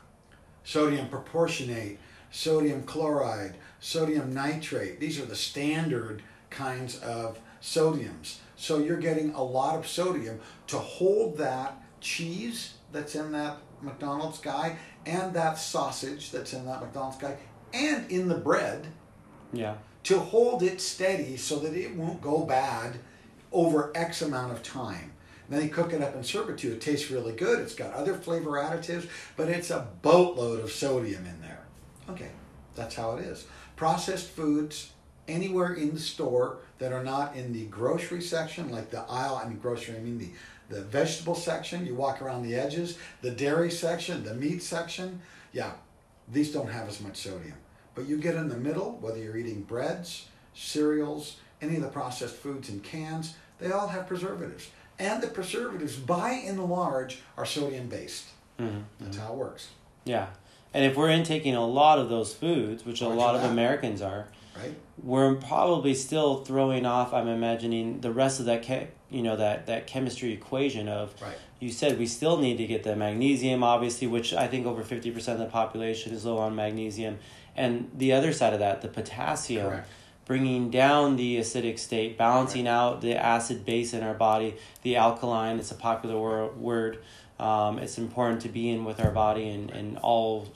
Sodium proportionate, sodium chloride, sodium nitrate. These are the standard kinds of sodiums. So you're getting a lot of sodium to hold that cheese that's in that McDonald's guy and that sausage that's in that McDonald's guy and in the bread Yeah. to hold it steady so that it won't go bad over X amount of time. Then you cook it up and serve it to you. It tastes really good. It's got other flavor additives, but it's a boatload of sodium in there. Okay, that's how it is. Processed foods anywhere in the store that are not in the grocery section, like the aisle, I mean grocery, I mean the, the vegetable section, you walk around the edges, the dairy section, the meat section, yeah, these don't have as much sodium. But you get in the middle, whether you're eating breads, cereals, any of the processed foods in cans, they all have preservatives. And the preservatives, by and large, are sodium-based. Mm-hmm. That's how it works. Yeah. And if we're intaking a lot of those foods, which a lot of Americans are, right, we're probably still throwing off, I'm imagining, the rest of that che- you know, that, that chemistry equation of, right. You said we still need to get the magnesium, obviously, which I think over fifty percent of the population is low on magnesium. And the other side of that, the potassium, Correct. Bringing down the acidic state, balancing right. out the acid base in our body, the alkaline, it's a popular wor- word. Um, it's important to be in with our body in, in all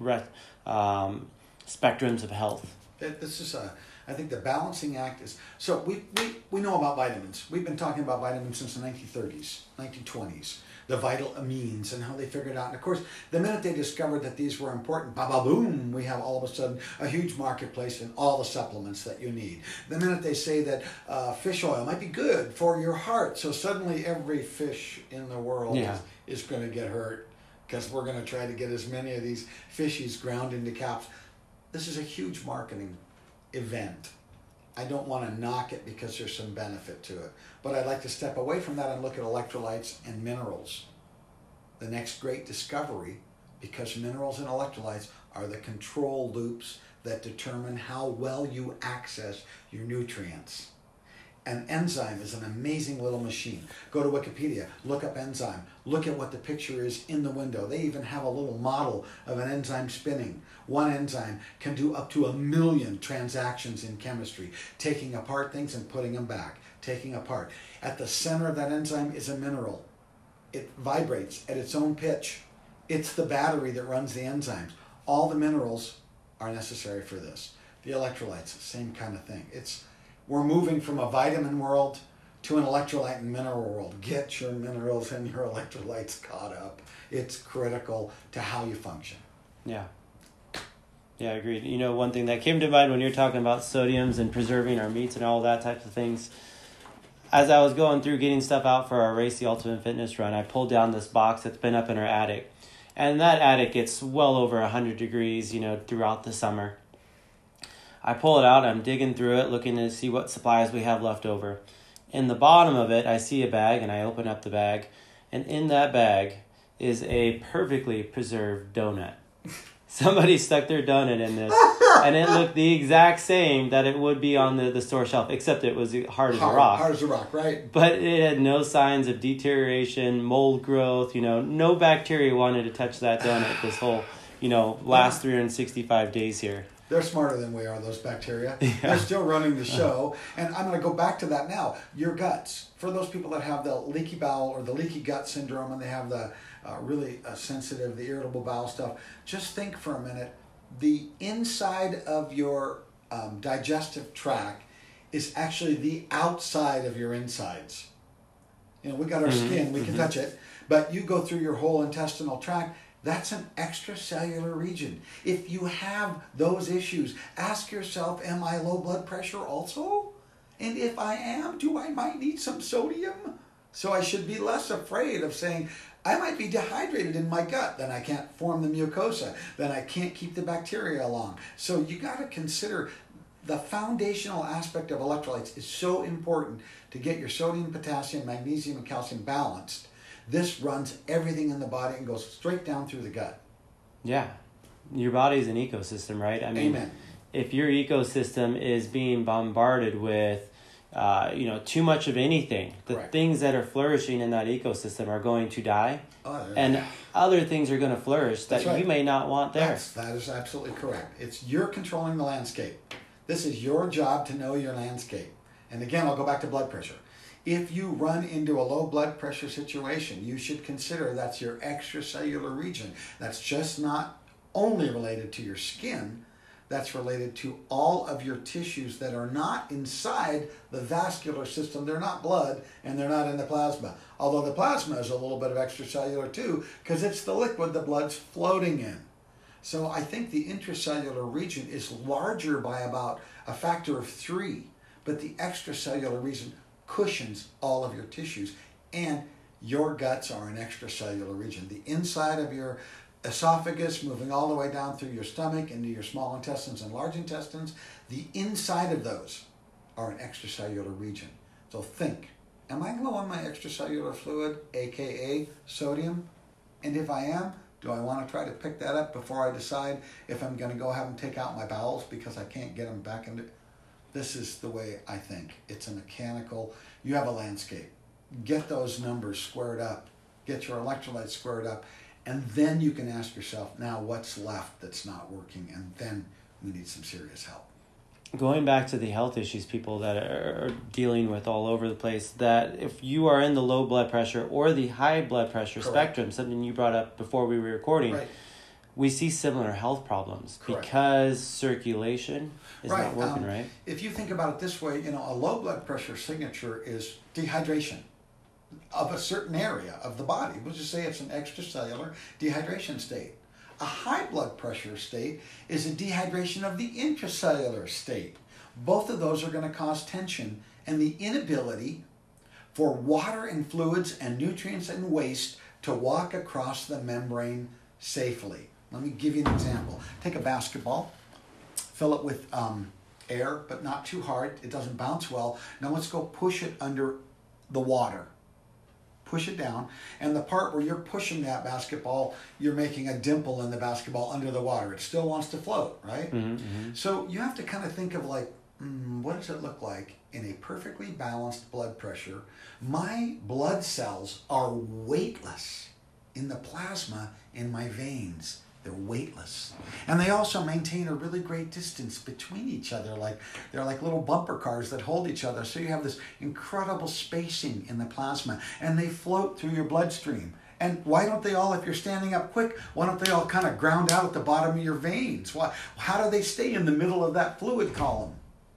um, spectrums of health. This is a, I think the balancing act is, so we, we, we know about vitamins. We've been talking about vitamins since the nineteen thirties, nineteen twenties, the vital amines and how they figured out. And of course, the minute they discovered that these were important, ba-ba-boom, we have all of a sudden a huge marketplace in all the supplements that you need. The minute they say that uh, fish oil might be good for your heart, so suddenly every fish in the world yeah. is, is going to get hurt because we're going to try to get as many of these fishies ground into caps. This is a huge marketing event. I don't want to knock it because there's some benefit to it. But I'd like to step away from that and look at electrolytes and minerals. The next great discovery, because minerals and electrolytes are the control loops that determine how well you access your nutrients. An enzyme is an amazing little machine. Go to Wikipedia, look up enzyme, look at what the picture is in the window. They even have a little model of an enzyme spinning. One enzyme can do up to a million transactions in chemistry, taking apart things and putting them back, taking apart. At the center of that enzyme is a mineral. It vibrates at its own pitch. It's the battery that runs the enzymes. All the minerals are necessary for this. The electrolytes, same kind of thing. It's We're moving from a vitamin world to an electrolyte and mineral world. Get your minerals and your electrolytes caught up. It's critical to how you function. Yeah. Yeah, agreed. You know, one thing that came to mind when you're talking about sodiums and preserving our meats and all that types of things, as I was going through getting stuff out for our Race the Ultimate Fitness run, I pulled down this box that's been up in our attic. And that attic gets well over one hundred degrees, you know, throughout the summer. I pull it out, I'm digging through it, looking to see what supplies we have left over. In the bottom of it, I see a bag, and I open up the bag, and in that bag is a perfectly preserved donut. Somebody stuck their donut in this, and it looked the exact same that it would be on the, the store shelf, except it was hard as hard, a rock. Hard as a rock, right. But it had no signs of deterioration, mold growth, you know, no bacteria wanted to touch that donut this whole, you know, last three hundred sixty-five days here. They're smarter than we are, those bacteria. Yeah. They're still running the show. And I'm going to go back to that now. Your guts. For those people that have the leaky bowel or the leaky gut syndrome and they have the uh, really uh, sensitive, the irritable bowel stuff, just think for a minute. The inside of your um, digestive tract is actually the outside of your insides. You know, we got our mm-hmm. skin, we mm-hmm. can touch it. But you go through your whole intestinal tract, that's an extracellular region. If you have those issues, ask yourself, am I low blood pressure also? And if I am, do I might need some sodium? So I should be less afraid of saying, I might be dehydrated in my gut, then I can't form the mucosa, then I can't keep the bacteria along. So you got to consider the foundational aspect of electrolytes is so important to get your sodium, potassium, magnesium, and calcium balanced. This runs everything in the body and goes straight down through the gut. Yeah. Your body's an ecosystem, right? I mean, Amen. If your ecosystem is being bombarded with, uh, you know, too much of anything, the Correct. things that are flourishing in that ecosystem are going to die, oh, and other things are going to flourish that right. you may not want there. That's, that is absolutely correct. It's you're controlling the landscape. This is your job to know your landscape. And again, I'll go back to blood pressure. If you run into a low blood pressure situation, you should consider that's your extracellular region. That's just not only related to your skin, that's related to all of your tissues that are not inside the vascular system. They're not blood, and they're not in the plasma. Although the plasma is a little bit of extracellular too, because it's the liquid the blood's floating in. So I think the intracellular region is larger by about a factor of three, but the extracellular region cushions all of your tissues, and your guts are an extracellular region. The inside of your esophagus, moving all the way down through your stomach into your small intestines and large intestines, the inside of those are an extracellular region. So think, am I low on my extracellular fluid, aka sodium? And if I am, do I want to try to pick that up before I decide if I'm going to go have them take out my bowels because I can't get them back into? This is the way I think. It's a mechanical, you have a landscape. Get those numbers squared up. Get your electrolytes squared up. And then you can ask yourself, now what's left that's not working? And then we need some serious help. Going back to the health issues people that are dealing with all over the place, that if you are in the low blood pressure or the high blood pressure Correct. Spectrum, something you brought up before we were recording, right. we see similar health problems Correct. Because circulation is right. not working, um, right? If you think about it this way, you know, a low blood pressure signature is dehydration of a certain area of the body. We'll just say it's an extracellular dehydration state. A high blood pressure state is a dehydration of the intracellular state. Both of those are going to cause tension and the inability for water and fluids and nutrients and waste to walk across the membrane safely. Let me give you an example. Take a basketball, fill it with um, air, but not too hard. It doesn't bounce well. Now let's go push it under the water. Push it down, and the part where you're pushing that basketball, you're making a dimple in the basketball under the water. It still wants to float, right? Mm-hmm, mm-hmm. So you have to kind of think of like, mm, what does it look like in a perfectly balanced blood pressure? My blood cells are weightless in the plasma in my veins. They're weightless. And they also maintain a really great distance between each other. Like they're like little bumper cars that hold each other. So you have this incredible spacing in the plasma. And they float through your bloodstream. And why don't they all, if you're standing up quick, why don't they all kind of ground out at the bottom of your veins? Why, how do they stay in the middle of that fluid column?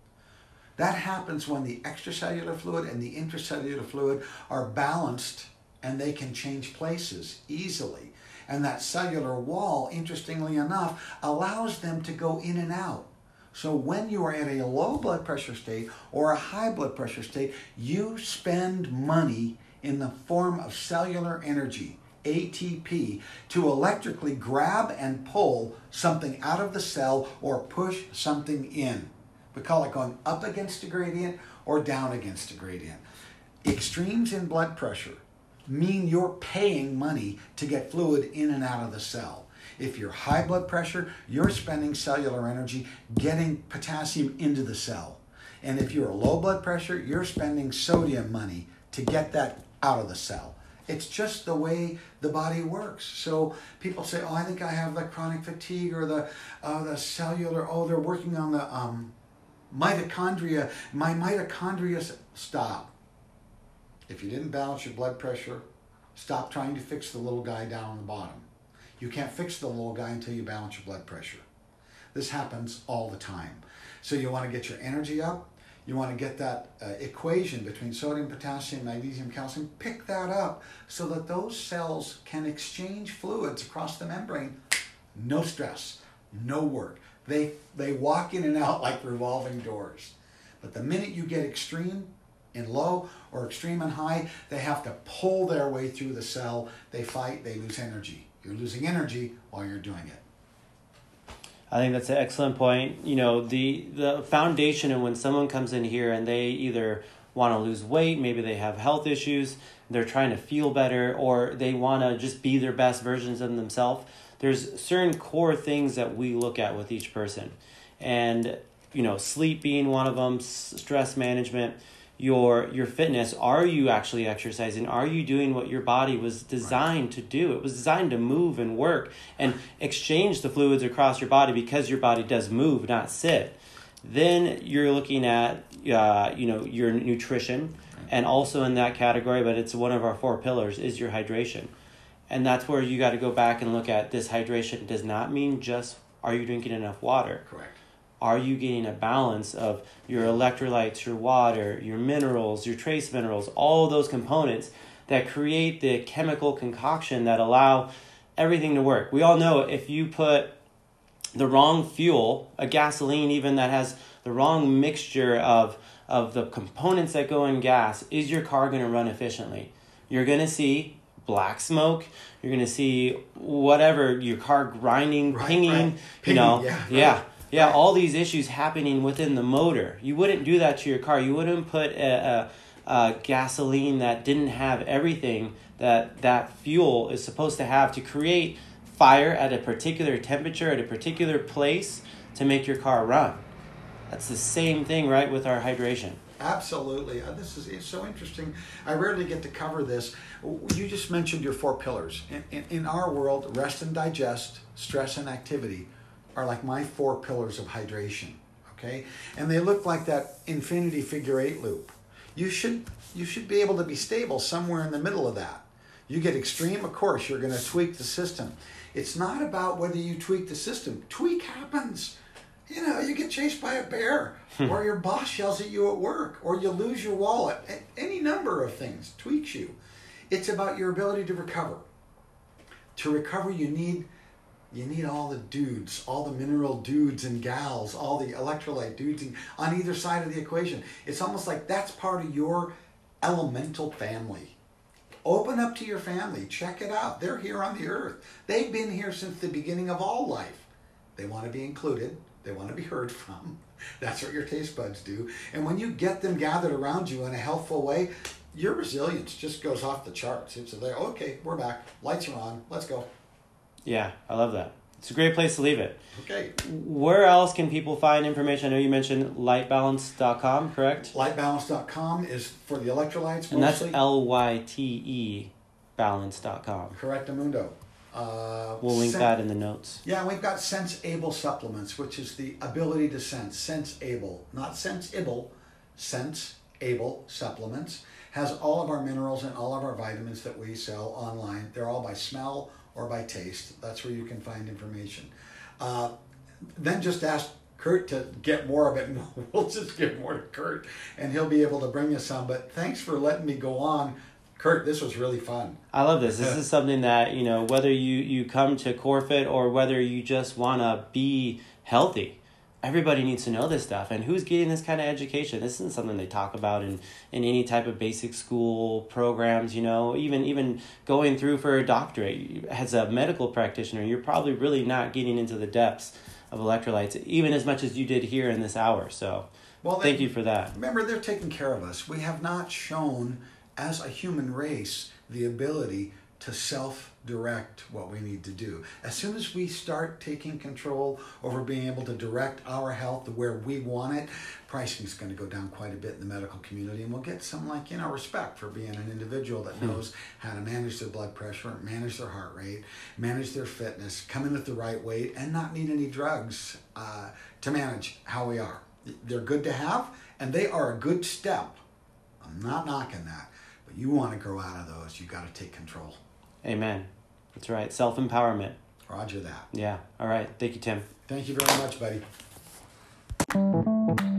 That happens when the extracellular fluid and the intracellular fluid are balanced and they can change places easily. And that cellular wall, interestingly enough, allows them to go in and out. So when you are at a low blood pressure state or a high blood pressure state, you spend money in the form of cellular energy, A T P, to electrically grab and pull something out of the cell or push something in. We call it going up against a gradient or down against a gradient. Extremes in blood pressure mean you're paying money to get fluid in and out of the cell. If you're high blood pressure, you're spending cellular energy getting potassium into the cell. And if you're low blood pressure, you're spending sodium money to get that out of the cell. It's just the way the body works. So people say, oh, I think I have the chronic fatigue or the, uh, the cellular, oh, they're working on the um, mitochondria. My mitochondria, stop. If you didn't balance your blood pressure, stop trying to fix the little guy down on the bottom. You can't fix the little guy until you balance your blood pressure. This happens all the time. So you want to get your energy up. You want to get that uh, equation between sodium, potassium, magnesium, calcium. Pick that up so that those cells can exchange fluids across the membrane. No stress, no work. They, they walk in and out like revolving doors. But the minute you get extreme in low or extreme and high, they have to pull their way through the cell. They fight, they lose energy. You're losing energy while you're doing it. I think that's an excellent point. You know, the, the foundation, and when someone comes in here and they either want to lose weight, maybe they have health issues, they're trying to feel better, or they want to just be their best versions of themselves, there's certain core things that we look at with each person. And, you know, sleep being one of them, stress management, your your fitness. Are you actually exercising? Are you doing what your body was designed to do? It was designed to move and work and exchange the fluids across your body because your body does move, not sit. Then you're looking at uh, you know, your nutrition, and also in that category, but it's one of our four pillars, is your hydration. And that's where you got to go back and look at this hydration does not mean just are you drinking enough water. Correct. Are you getting a balance of your electrolytes, your water, your minerals, your trace minerals, all of those components that create the chemical concoction that allow everything to work? We all know if you put the wrong fuel, a gasoline even that has the wrong mixture of, of the components that go in gas, is your car going to run efficiently? You're going to see black smoke. You're going to see whatever, your car grinding, right, pinging, right. you know, Pinging, yeah, right. yeah. Yeah, all these issues happening within the motor. You wouldn't do that to your car. You wouldn't put a, a, a gasoline that didn't have everything that that fuel is supposed to have to create fire at a particular temperature, at a particular place to make your car run. That's the same thing, right, with our hydration. Absolutely. Uh, this is it's so interesting. I rarely get to cover this. You just mentioned your four pillars. In, in, in our world, rest and digest, stress and activity are like my four pillars of hydration, okay? And they look like that infinity figure eight loop. You should you should be able to be stable somewhere in the middle of that. You get extreme, of course, you're going to tweak the system. It's not about whether you tweak the system. Tweak happens. You know, you get chased by a bear, or your boss yells at you at work, or you lose your wallet. Any number of things tweaks you. It's about your ability to recover. To recover, you need You need all the dudes, all the mineral dudes and gals, all the electrolyte dudes on either side of the equation. It's almost like that's part of your elemental family. Open up to your family. Check it out. They're here on the earth. They've been here since the beginning of all life. They want to be included. They want to be heard from. That's what your taste buds do. And when you get them gathered around you in a healthful way, your resilience just goes off the charts. It's like, okay, we're back. Lights are on. Let's go. Yeah, I love that. It's a great place to leave it. Okay. Where else can people find information? I know you mentioned light balance dot com, correct? light balance dot com is for the electrolytes And mostly. that's L Y T E balance dot com. Correctamundo. Uh, We'll link sen- that in the notes. Yeah, we've got Sense Able supplements, which is the ability to sense. Sense Able, not Sense Able. Sense Able supplements has all of our minerals and all of our vitamins that we sell online. They're all by smell or by taste. That's where you can find information. Uh, then just ask Kurt to get more of it, and we'll just give more to Kurt, and he'll be able to bring us some. But thanks for letting me go on. Kurt, this was really fun. I love this. This is something that, you know, whether you, you come to CoreFit or whether you just want to be healthy, everybody needs to know this stuff. And who's getting this kind of education? This isn't something they talk about in, in any type of basic school programs, you know, even even going through for a doctorate. As a medical practitioner, you're probably really not getting into the depths of electrolytes, even as much as you did here in this hour. So well, thank they, you for that. Remember, they're taking care of us. We have not shown, as a human race, the ability to self-direct what we need to do. As soon as we start taking control over being able to direct our health to where we want it, pricing is going to go down quite a bit in the medical community, and we'll get some, like, you know, respect for being an individual that knows how to manage their blood pressure, manage their heart rate, manage their fitness, come in at the right weight, and not need any drugs uh, to manage how we are. They're good to have, and they are a good step. I'm not knocking that. But you want to grow out of those, you got to take control. Amen. That's right. Self-empowerment. Roger that. Yeah. All right. Thank you, Tim. Thank you very much, buddy.